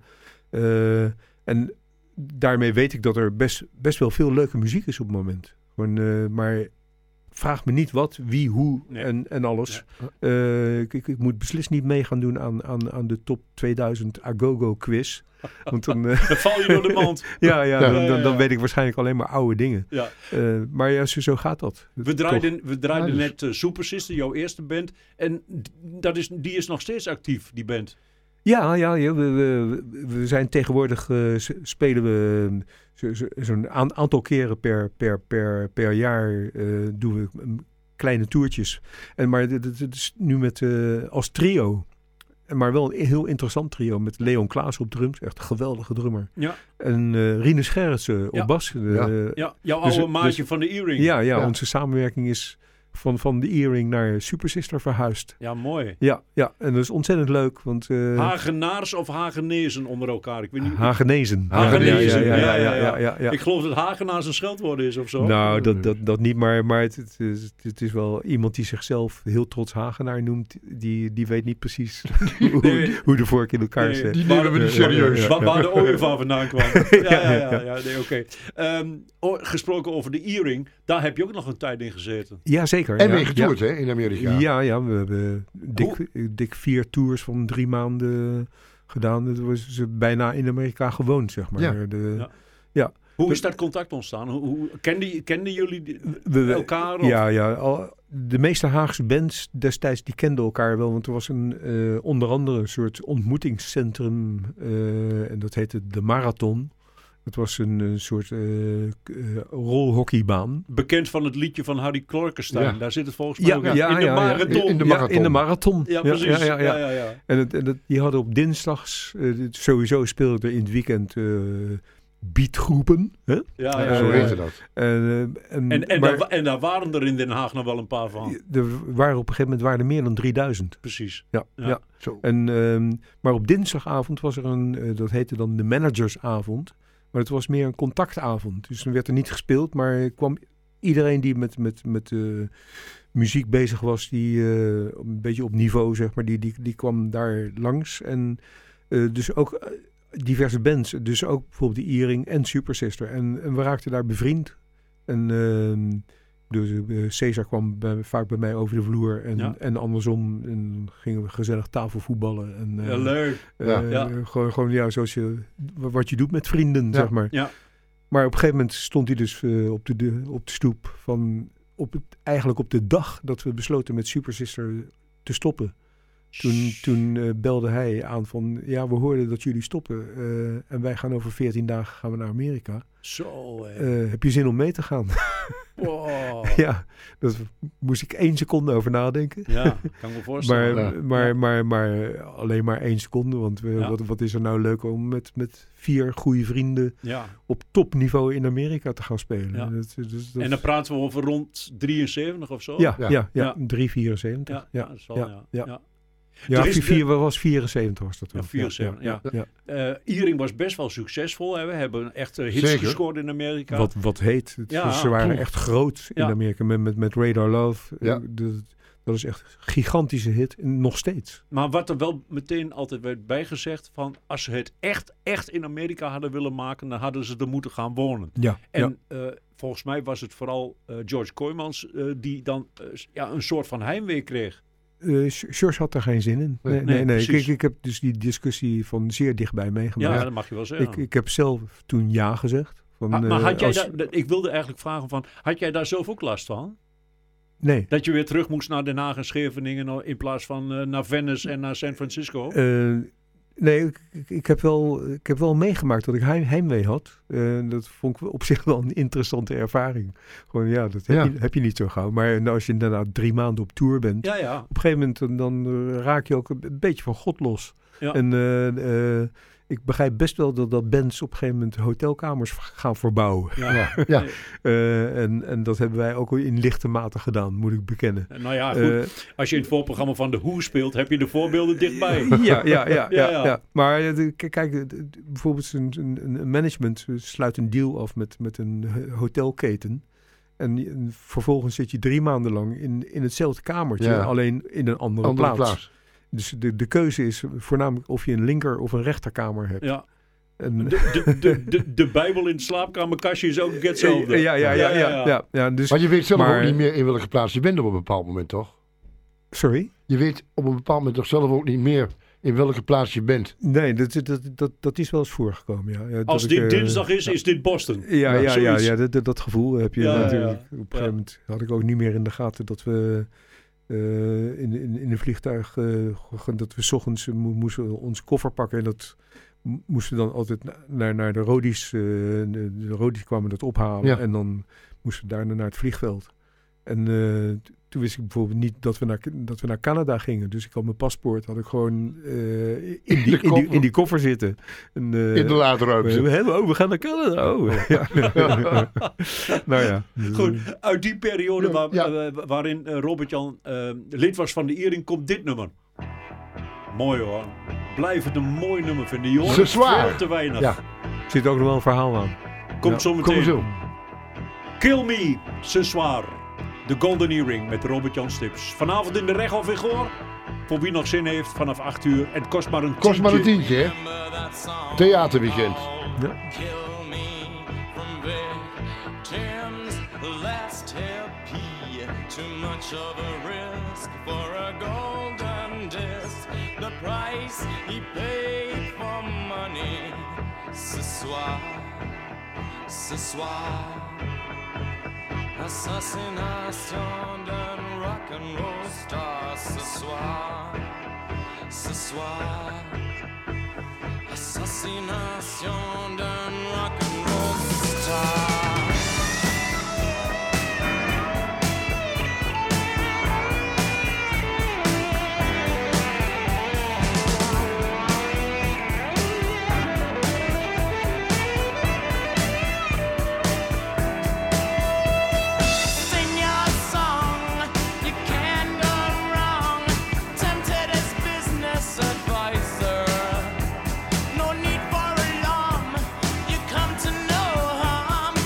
uh, en daarmee weet ik dat er best, best wel veel leuke muziek is op het moment. Gewoon, uh, maar vraag me niet wat, wie, hoe Nee. en, en alles. Uh, ik, ik, ik moet beslist niet mee gaan doen aan, aan, aan de top tweeduizend Agogo quiz. Want dan, uh, Dan val je door de mand. ja, ja, Ja, dan, ja, dan, dan ja. weet ik waarschijnlijk alleen maar oude dingen. Ja. Uh, maar ja, zo, zo gaat dat. We draaiden, we draaiden Ja, dus- net uh, Super Sister, jouw eerste band. En d- dat is, die is nog steeds actief, die band. Ja, ja, ja we, we, we zijn tegenwoordig, uh, s- spelen we um, zo- zo- zo'n aan- aantal keren per, per, per, per jaar uh, doen we um, kleine toertjes. En, maar dit, dit- dit is nu met, uh, als trio. En maar wel een heel interessant trio met Leon Klaas op drums. Echt een geweldige drummer. Ja. En uh, Rinus Gerritsen op Ja. bas. Uh, Ja. Ja, jouw Dus- oude maatje dus- van de Earring. Ja, ja, Ja. onze samenwerking is van, van de Earring naar Super Sister verhuisd. Ja, mooi. Ja, ja, en dat is ontzettend leuk. Want, uh, Hagenaars of Hagenezen onder elkaar? Ik weet niet. Hagenezen. Hagenezen, Ja, ja, ja, ja, ja, ja, ja. Ik geloof dat Hagenaars een scheldwoord is of zo. Nou, dat, dat, dat niet, maar, maar het, het, is, het is wel iemand die zichzelf heel trots Hagenaar noemt. Die, die weet niet precies hoe, Nee. hoe de vork in elkaar Nee, zit. Die nemen we niet serieus. Waar, waar de ooievaar vandaan kwam. Ja, ja, ja, ja, nee, oké. Ehm, o- gesproken over de Earring, daar heb je ook nog een tijd in gezeten. Ja, zeker. En ja, mee getoerd, hè, in Amerika. Ja, ja, ja we hebben dik, dik vier tours van drie maanden gedaan. Dat was ze bijna in Amerika gewoond, zeg maar. Ja. De, Ja. ja. Hoe is dat contact ontstaan? Hoe, hoe, kenden, kenden jullie die- We- we- elkaar? Of? Ja, ja al, de meeste Haagse bands destijds die kenden elkaar wel. Want er was een, uh, onder andere een soort ontmoetingscentrum. Uh, en dat heette de Marathon. Het was een, een soort uh, k- uh, rolhockeybaan. Bekend van het liedje van Harry Klorkenstein. Ja. Daar zit het volgens mij ook in. ja, in de ja, ja. marathon. In de Ja, marathon. in de marathon. Ja, precies. Ja, ja, ja. Ja, ja, ja. En, het, en het, die hadden op dinsdags, uh, dit- sowieso speelden er in het weekend uh, beatgroepen. Hè? Ja, ja, Eh, Zo ja. heette dat. En, uh, en, En, en, maar daar, wa- en daar waren er in Den Haag nog wel een paar van. er waren op een gegeven moment waren er meer dan drieduizend. Precies. Ja, Ja. ja. Zo. En, um, maar op dinsdagavond was er een, uh, dat heette dan de managersavond. Maar het was meer een contactavond. Dus dan werd er niet gespeeld, maar kwam iedereen die met, met, met uh, muziek bezig was, die uh, een beetje op niveau, zeg maar, die, die, die kwam daar langs. En uh, dus ook uh, diverse bands. Dus ook bijvoorbeeld de Earring en Super Sister. En, en we raakten daar bevriend. En uh, Dus uh, Cesar kwam bij, vaak bij mij over de vloer en, Ja. en andersom. En gingen we gezellig tafelvoetballen. En, uh, Ja, leuk. Uh, Ja. Ja. Gewoon, gewoon ja, zoals je, wat je doet met vrienden, Ja. zeg maar. Ja. Maar op een gegeven moment stond hij dus uh, op, de, de, op de stoep van... Op het, eigenlijk op de dag dat we besloten met Super Sister te stoppen. Toen, toen uh, belde hij aan van... Ja, we hoorden dat jullie stoppen. Uh, en wij gaan over veertien dagen gaan we naar Amerika. Zo, uh, heb je zin om mee te gaan? Wow. Ja, daar moest ik één seconde over nadenken. Ja, kan ik me voorstellen. maar, ja. maar, ja. maar, maar, maar alleen maar één seconde. Want we, ja. wat, wat is er nou leuk om met, met vier goede vrienden... Ja. op topniveau in Amerika te gaan spelen. Ja. Dat, dus, dat en dan praten we over rond drieënzeventig of zo? Ja, ja, ja, ja. drie vierenzeventig. Ja, ja, dat is wel, ja, ja. ja. ja. Ja, vier, vier, was vierenzeventig was dat wel. Ja, vierenzeventig, ja. ja. ja. Uh, Iering was best wel succesvol. Hè. We hebben echt uh, hits Zeker. gescoord in Amerika. Wat, wat heet. Het, ja, ze waren poeh. echt groot in ja. Amerika. Met, met, met Radar Love. Ja. De, dat is echt een gigantische hit. Nog steeds. Maar wat er wel meteen altijd werd bijgezegd... van als ze het echt, echt in Amerika hadden willen maken... dan hadden ze er moeten gaan wonen. Ja, en ja. Uh, volgens mij was het vooral uh, George Kooijmans... Uh, die dan uh, ja, een soort van heimwee kreeg. Uh, George had er geen zin in. Nee, nee, nee. nee. Ik, ik, ik heb dus die discussie van zeer dichtbij meegemaakt. Ja, dat mag je wel zeggen. Ik, ik heb zelf toen ja gezegd. Van, ha, maar had uh, jij als... daar, ik wilde eigenlijk vragen van... had jij daar zelf ook last van? Nee. Dat je weer terug moest naar Den Haag en Scheveningen... in plaats van uh, naar Venice en naar San Francisco? Uh, nee, ik, ik, ik, heb wel, ik heb wel meegemaakt dat ik heim, heimwee had. Uh, dat vond ik op zich wel een interessante ervaring. Gewoon ja, dat heb, ja. Je, heb je niet zo gauw. Maar nou, als je daarna drie maanden op tour bent... Ja, ja. op een gegeven moment dan, dan uh, raak je ook een, een beetje van God los. Ja. En uh, uh, ik begrijp best wel dat, dat bands op een gegeven moment hotelkamers gaan verbouwen. Ja. ja. uh, en, en dat hebben wij ook in lichte mate gedaan, moet ik bekennen. Nou ja, goed. Uh, Als je in het voorprogramma van The Who speelt, heb je de voorbeelden dichtbij. Ja, ja, ja. ja, ja, ja. ja. Maar de, kijk, de, de, bijvoorbeeld een, een, een management sluit een deal af met, met een hotelketen. En, en vervolgens zit je drie maanden lang in, in hetzelfde kamertje, ja. alleen in een andere, andere plaats. plaats. Dus de, de keuze is voornamelijk of je een linker- of een rechterkamer hebt. Ja. En de, de, de, de, de Bijbel in het slaapkamerkastje is ook hetzelfde. Ja, ja, ja. ja, ja, ja. ja, ja dus, maar je weet zelf maar, ook niet meer in welke plaats je bent op een bepaald moment, toch? Sorry? Je weet op een bepaald moment toch zelf ook niet meer in welke plaats je bent? Nee, dat, dat, dat, dat is wel eens voorgekomen, ja. ja Als dat dit ik, uh, dinsdag is, ja. is dit Boston. Ja, ja, ja, ja, ja dat, dat gevoel heb je ja, natuurlijk. Ja, ja. Op een gegeven moment had ik ook niet meer in de gaten dat we... Uh, in, in, in een vliegtuig uh, dat we 's ochtends mo- moesten onze koffer pakken en dat m- moesten we dan altijd na- naar, naar de Rodi's. Uh, de, de Rodi's kwamen dat ophalen ja. en dan moesten we daarna naar het vliegveld. En uh, t- toen wist ik bijvoorbeeld niet dat we, naar, dat we naar Canada gingen. Dus ik had mijn paspoort, had ik gewoon uh, in, die, in, die, in die koffer zitten. En, uh, in de laadruimte. We, we, oh, we gaan naar Canada. Oh. Ja. Nou ja. Goed, uit die periode waar, ja. uh, waarin uh, Robert-Jan uh, lid was van de Iering, komt dit nummer. Mooi hoor. Blijf het een mooi nummer vinden. Je hoort veel te weinig. Ja. Zit ook nog wel een verhaal aan. Komt ja. zo meteen. Kom zo. Kill Me, Ce Soir. De Golden Earring met Robert-Jan Stips. Vanavond in de Rechthof in Goor. Voor wie nog zin heeft, vanaf acht uur. En het kost maar een tientje. Kost maar een tientje, hè? Theaterweekend. Ja. Ce soir, assassination d'un rock and roll star. Ce soir, ce soir, assassination d'un rock and roll star. No need for alarm, you come to no harm.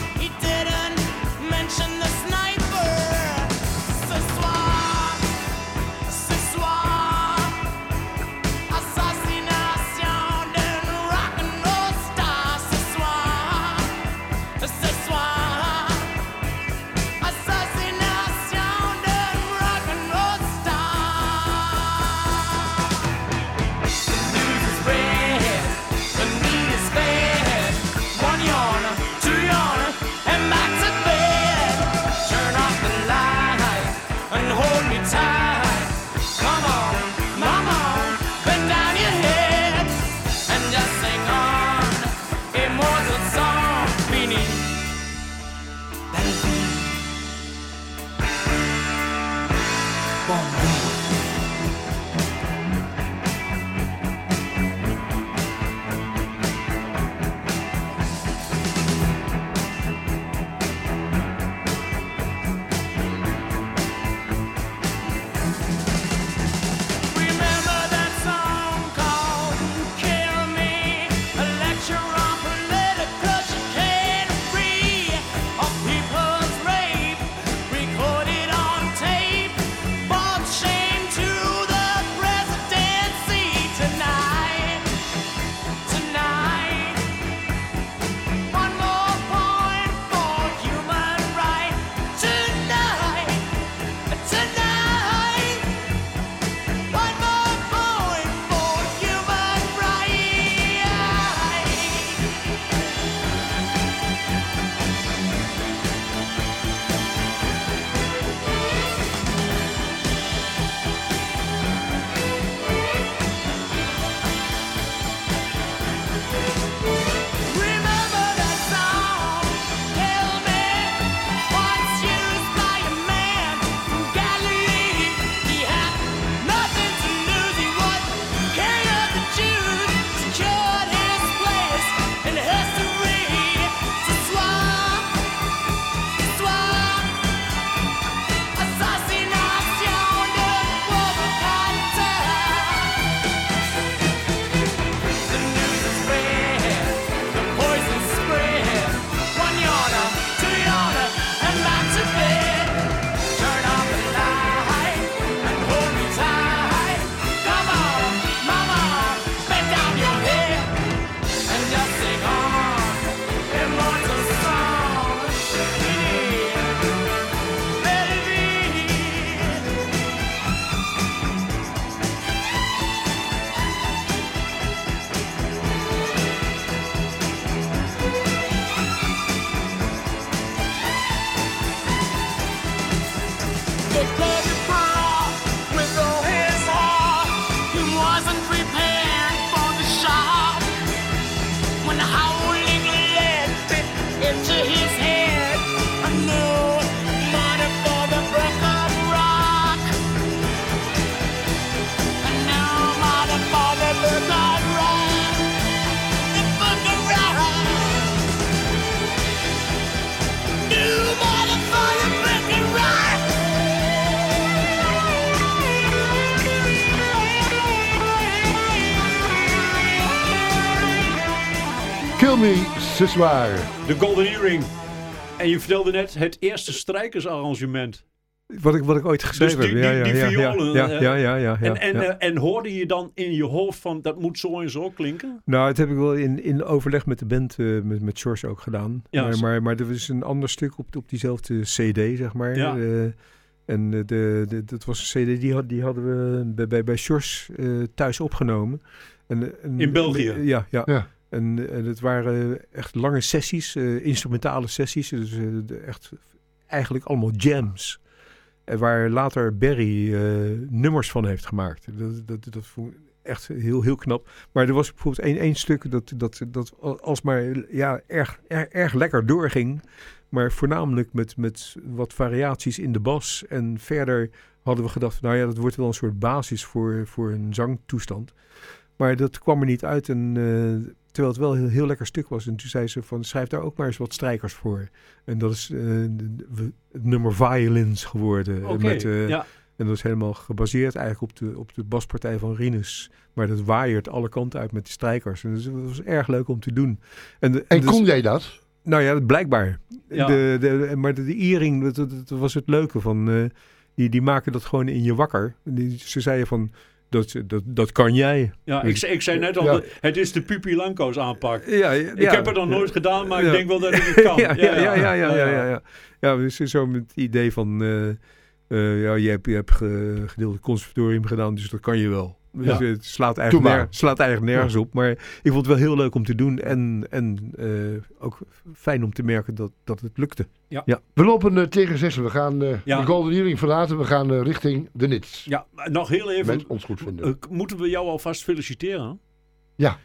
Kill Me, ce soir. De Golden Earring. En je vertelde net het eerste strijkersarrangement. Wat ik, wat ik ooit geschreven dus die, heb. Die, ja, die ja, violen. Ja, ja, ja. ja, ja, en, en, ja. uh, en hoorde je dan in je hoofd van dat moet zo en zo klinken? Nou, dat heb ik wel in, in overleg met de band, uh, met, met George ook gedaan. Ja, maar, maar, maar er was een ander stuk op, op diezelfde C D, zeg maar. Ja. Uh, en de, de, dat was een C D, die, had, die hadden we bij, bij, bij George uh, thuis opgenomen. En, en, in België? En, ja, ja. ja. En, en het waren echt lange sessies, uh, instrumentale sessies. Dus uh, de, echt eigenlijk allemaal jams. En waar later Barry uh, nummers van heeft gemaakt. Dat, dat, dat vond ik echt heel, heel knap. Maar er was bijvoorbeeld één, één stuk dat, dat, dat alsmaar ja, erg, erg, erg lekker doorging. Maar voornamelijk met, met wat variaties in de bas. En verder hadden we gedacht, nou ja, dat wordt wel een soort basis voor, voor een zangtoestand. Maar dat kwam er niet uit. En uh, terwijl het wel een heel, heel lekker stuk was. En toen zei ze van, schrijf daar ook maar eens wat strijkers voor. En dat is uh, de, de, het nummer Violins geworden. Okay, met, uh, ja. En dat is helemaal gebaseerd eigenlijk op de, op de baspartij van Rinus. Maar dat waaiert alle kanten uit met die strijkers. En dat was erg leuk om te doen. En, de, en, en kon dus, jij dat? Nou ja, blijkbaar. Ja. De, de, maar de, de earring, dat, dat, dat was het leuke van... Uh, die, die maken dat gewoon in je wakker. Die, ze zeiden van... Dat, dat, dat kan jij. Ja, ik, ik zei net al, ja. de, het is de Pipi Langkous aanpak. Ja, ja, ik heb het nog nooit gedaan, maar ja. ik denk wel dat ik het kan. ja, ja, ja, ja, ja, ja, ja, ja. ja dus zo met het idee van, uh, uh, ja, je hebt, je hebt ge, gedeeld conservatorium gedaan, dus dat kan je wel. Dus ja. Het slaat eigenlijk, ner, slaat eigenlijk nergens ja. op. Maar ik vond het wel heel leuk om te doen. En, en uh, ook fijn om te merken dat, dat het lukte. Ja. Ja. We lopen uh, tegen zessen. We gaan uh, ja. de Golden Earring verlaten. We gaan uh, richting de Nits. Ja, nog heel even. Met ons goed vinden. Uh, moeten we jou alvast feliciteren? Ja.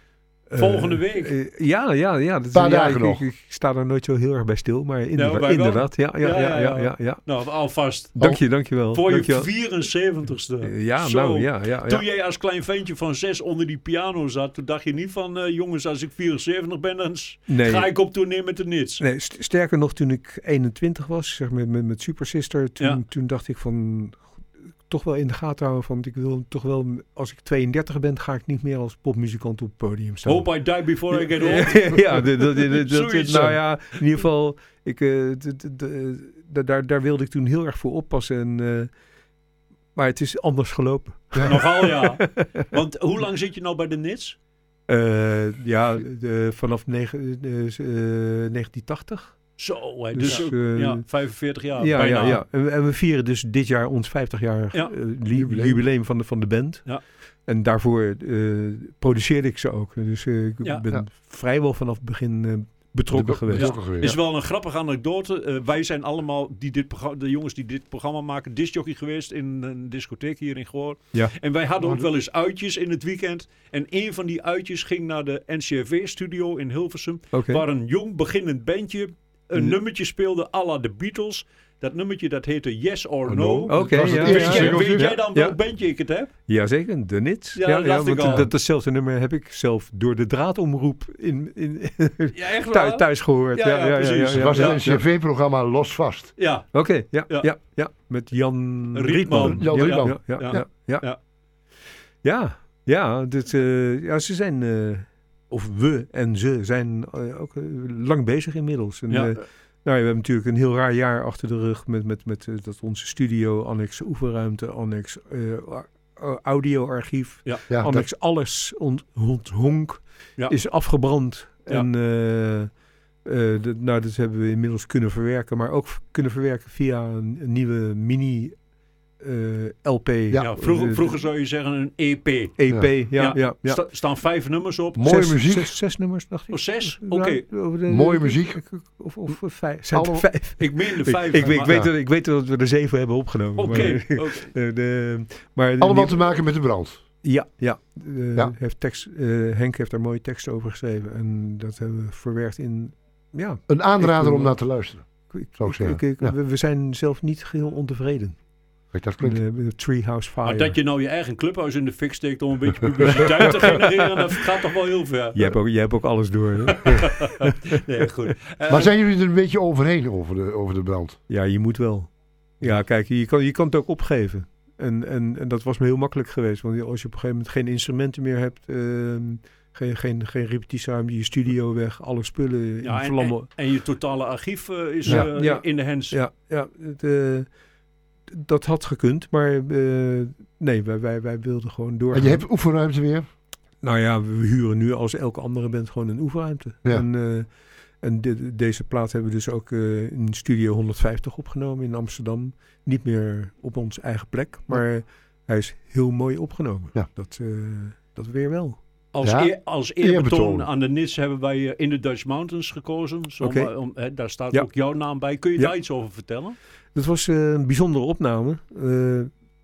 Volgende week. Uh, uh, ja, ja, ja. Dat, paar ja dagen ik, nog. Ik, ik sta daar nooit zo heel erg bij stil, maar inderdaad. Nou, inderdaad ja, ja, ja, ja, ja, ja, ja. Nou, alvast. Dank je, dank je wel. Voor dank je je vierenzeventigste. Uh, ja, Zo. nou, ja, ja, ja. Toen jij als klein ventje van zes onder die piano zat, toen dacht je niet van, uh, jongens, als ik vierenzeventig ben, dan nee. ga ik op tournee met de Nits. Nee, st- sterker nog, toen ik eenentwintig was, zeg met, met, met Super Sister, toen, Ja. toen dacht ik van, toch wel in de gaten houden van, ik wil toch wel, als ik tweeëndertig ben, ga ik niet meer als popmuzikant op het podium staan. Hope I die before I get old. ja, dat, dat, dat, dat, Zoiets. nou ja, in ieder geval, ik, uh, d, d, d, d, daar, daar wilde ik toen heel erg voor oppassen. En, uh, maar het is anders gelopen. Ja. Nogal ja. Want hoe lang zit je nou bij de Nits? Uh, ja, de, vanaf negen, de, uh, negentien tachtig. Zo, hè, dus, dus uh, uh, ja, vijfenveertig jaar. Ja, bijna. ja, ja. En, en we vieren dus dit jaar ons vijftig jaar ja. uh, li- jubileum. jubileum van de, van de band. Ja. En daarvoor uh, produceerde ik ze ook. Dus uh, ik ja. ben ja. vrijwel vanaf het begin uh, betrokken be- geweest. betrokken Ja. geweest. Is wel een grappige anekdote. Uh, wij zijn allemaal, die dit programma, de jongens die dit programma maken, discjockey geweest in een discotheek hier in Goor. Ja. En wij hadden ook wel eens uitjes in het weekend. En een van die uitjes ging naar de N C R V-studio in Hilversum. Okay. Waar een jong beginnend bandje een mm. nummertje speelde à la de Beatles. Dat nummertje dat heette Yes or oh, No. no. Oké, okay, ja, weet, ja, jij, ja. weet jij dan ja. welk bandje ik het heb? Jazeker, de Nits. Ja, ja, dat ja, dacht ik want al. dat, datzelfde nummer heb ik zelf door de draadomroep in, in, ja, echt thuis, thuis gehoord. Ja, ja, ja, ja, precies. Ja, ja, Het ja, was ja, een N C R V-programma Los Vast. Ja. Oké, okay, ja, ja. Ja, ja, met Jan Rietman. Rietman. Jan ja, Rietman. Ja, ja, ja, ja. ja, ja. ja, ja, dit, uh, ja ze zijn, uh, of we en ze zijn uh, ook uh, lang bezig inmiddels. En, ja. uh, Nou, we hebben natuurlijk een heel raar jaar achter de rug met, met, met uh, dat onze studio, annex oefenruimte, annex uh, audioarchief, ja. ja, annex dat... alles ont, onthonk, ja. is afgebrand. Ja. En uh, uh, de, nou, dat hebben we inmiddels kunnen verwerken, maar ook kunnen verwerken via een, een nieuwe mini uh, L P. Ja, ja vroeger, vroeger zou je zeggen een E P. E P, ja. ja, ja, ja. Sta, staan vijf nummers op. Mooie zes, muziek. Zes, zes nummers, dacht ik. Oh, zes? Oké. Okay. Ja, mooie muziek. Of, of, of vijf. Zijn er vijf? Ik meen de vijf. Ik, ik, ik, weet dat, ik weet dat we er zeven hebben opgenomen. Oké. Okay, okay. uh, Allemaal te maken met de brand. Ja, ja. Uh, ja. Heeft tekst, uh, Henk heeft daar mooie tekst over geschreven. En dat hebben we verwerkt in... Ja, een aanrader ik, om naar te luisteren, ik, zou ik zeggen. Ik, ik, ja. we, we zijn zelf niet geheel ontevreden. Kijk, dat klinkt. De, de Treehouse Fire. Maar dat je nou je eigen clubhuis in de fik steekt om een beetje publiciteit te genereren, dat gaat toch wel heel ver. Jij hebt ook, jij hebt ook alles door. Nee, goed. Uh, maar zijn jullie er een beetje overheen over de, over de brand? Ja, je moet wel. Ja, kijk, je kan, je kan het ook opgeven. En, en, en dat was me heel makkelijk geweest. Want als je op een gegeven moment geen instrumenten meer hebt... Uh, Geen, geen, geen repetitieruimte, je studio weg, alle spullen ja, in vlammen. En, en, en je totale archief uh, is ja, uh, ja, in de hands. Ja, ja het, uh, dat had gekund, maar uh, nee, wij, wij, wij wilden gewoon doorgaan. En je hebt oefenruimte weer? Nou ja, we huren nu als elke andere band gewoon een oefenruimte. Ja. En, uh, en de, deze plaat hebben we dus ook uh, in Studio honderdvijftig opgenomen in Amsterdam. Niet meer op onze eigen plek, maar ja. hij is heel mooi opgenomen. Ja. Dat, uh, dat weer wel. Als, ja, eer, als eerbetoon, eerbetoon aan de Nits hebben wij uh, in de Dutch Mountains gekozen. Zo okay. om, om, hè, daar staat ja. ook jouw naam bij. Kun je ja. daar iets over vertellen? Dat was uh, een bijzondere opname. Uh,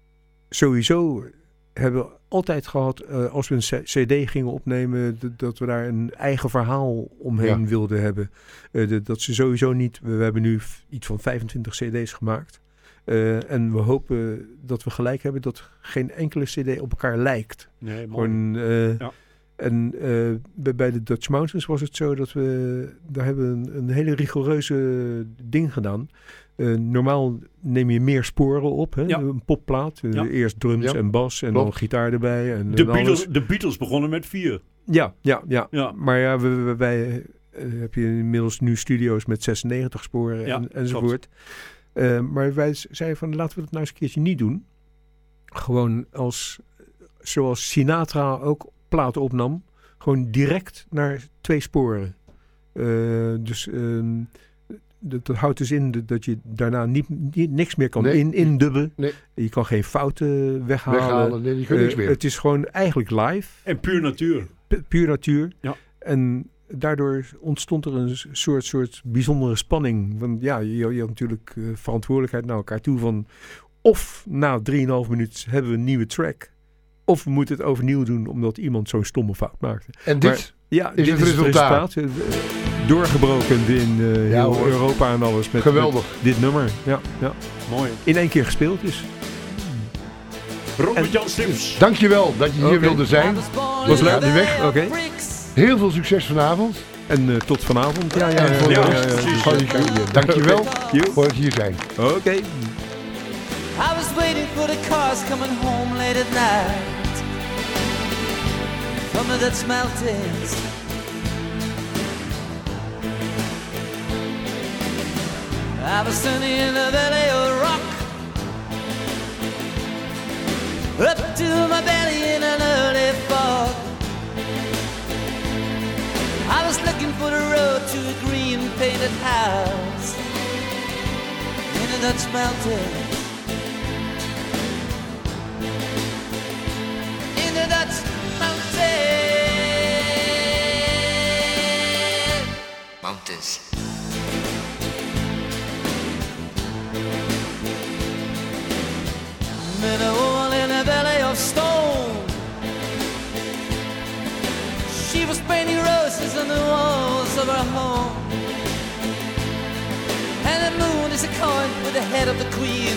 sowieso hebben we altijd gehad, uh, als we een cd gingen opnemen, d- dat we daar een eigen verhaal omheen ja. wilden hebben. Uh, de, dat ze sowieso niet, we, we hebben nu f- iets van vijfentwintig cd's gemaakt. Uh, en we hopen dat we gelijk hebben dat geen enkele cd op elkaar lijkt. Nee, mooi. Gewoon, uh, ja. En uh, bij, bij de Dutch Mountains was het zo dat we, daar hebben we een, een hele rigoureuze ding gedaan. Uh, normaal neem je meer sporen op, hè? Ja. Een popplaat. Uh, ja. Eerst drums ja. en bas en Klopt. dan gitaar erbij. En, de, en Beatles, de Beatles begonnen met vier. Ja, ja, ja. ja. Maar ja, we, we, wij uh, heb je inmiddels nu studio's met zesennegentig sporen ja, en, enzovoort. Uh, maar wij zeiden van, laten we dat nou eens een keertje niet doen. Gewoon als, zoals Sinatra ook platen opnam, gewoon direct naar twee sporen. Uh, dus um, dat, dat houdt dus in dat je daarna niet, niet, niks meer kan nee. in, indubben. Nee. Je kan geen fouten weghalen. weghalen nee, je kunt uh, niks meer. Het is gewoon eigenlijk live. En puur natuur. P- puur natuur. Ja. En daardoor ontstond er een soort, soort bijzondere spanning. Want ja, je, je had natuurlijk uh, verantwoordelijkheid naar elkaar toe van... of na drieënhalf minuut hebben we een nieuwe track... Of we moeten het overnieuw doen omdat iemand zo'n stomme fout maakte. En dit maar, ja, is dit het is resultaat. Het resultaat. Doorgebroken in uh, ja, heel hoor. Europa en alles. Met, Geweldig. Met dit nummer. Ja, ja. Mooi. In één keer gespeeld dus. Robert Jan Stips. Dankjewel dat je hier okay. wilde zijn. Was leuk. Die weg. Oké. Okay. Heel veel succes vanavond. En uh, tot vanavond. Ja, ja, en voor ja, de ja, rest ja, ja, van je carrière. Dankjewel okay. voor het hier zijn. Oké. Okay. I was waiting for the cars coming home late at night from the Dutch mountains. I was standing in the valley of rock, up to my belly in an early fog. I was looking for the road to a green painted house in the Dutch mountains. In the Dutch mountains. Mountains. Met a woman in a belly of stone. She was painting roses on the walls of her home. And the moon is a coin with the head of the queen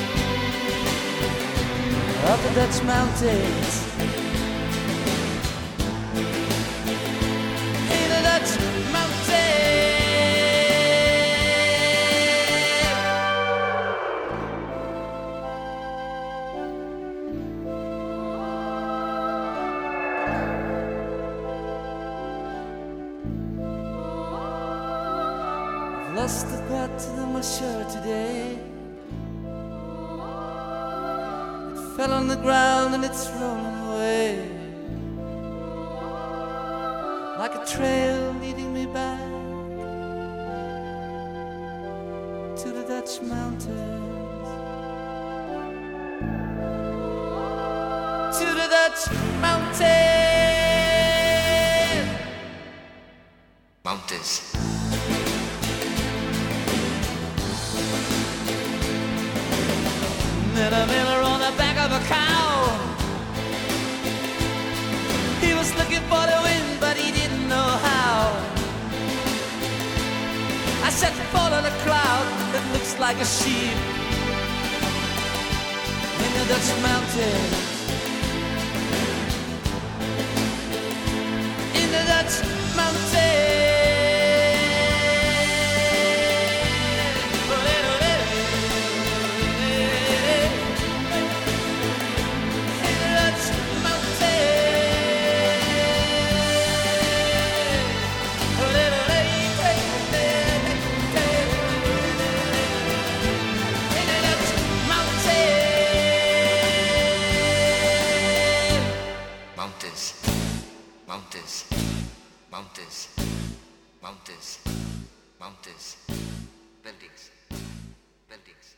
of the Dutch mountains. In the Dutch mountains. Lost the pattern of my shirt today. It fell on the ground and it's rolling away like a trail leading me back to the Dutch mountains. To the Dutch mountains. Mountains. Met a miller on the back of a cow. He was looking for the wind, but he didn't know how. I said, follow the cloud that looks like a sheep in the Dutch mountains. In the Dutch mountains. Mountains, mountains, mountains, mountains, buildings, buildings.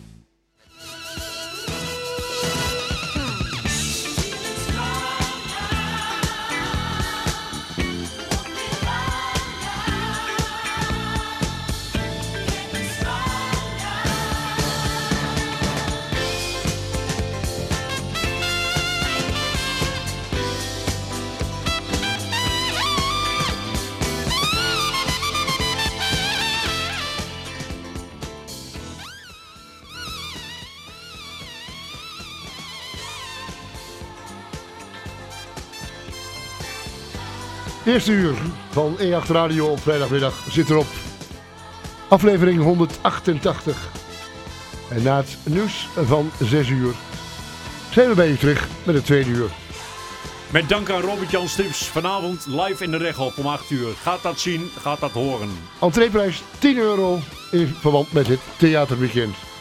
Eerste uur van E acht Radio op vrijdagmiddag zit erop. Aflevering honderdachtentachtig. En na het nieuws van zes uur zijn we bij u terug met het tweede uur. Met dank aan Robert Jan Stips. Vanavond live in de Rechthof om acht uur. Gaat dat zien, gaat dat horen. Entreeprijs tien euro in verband met het theaterweekend.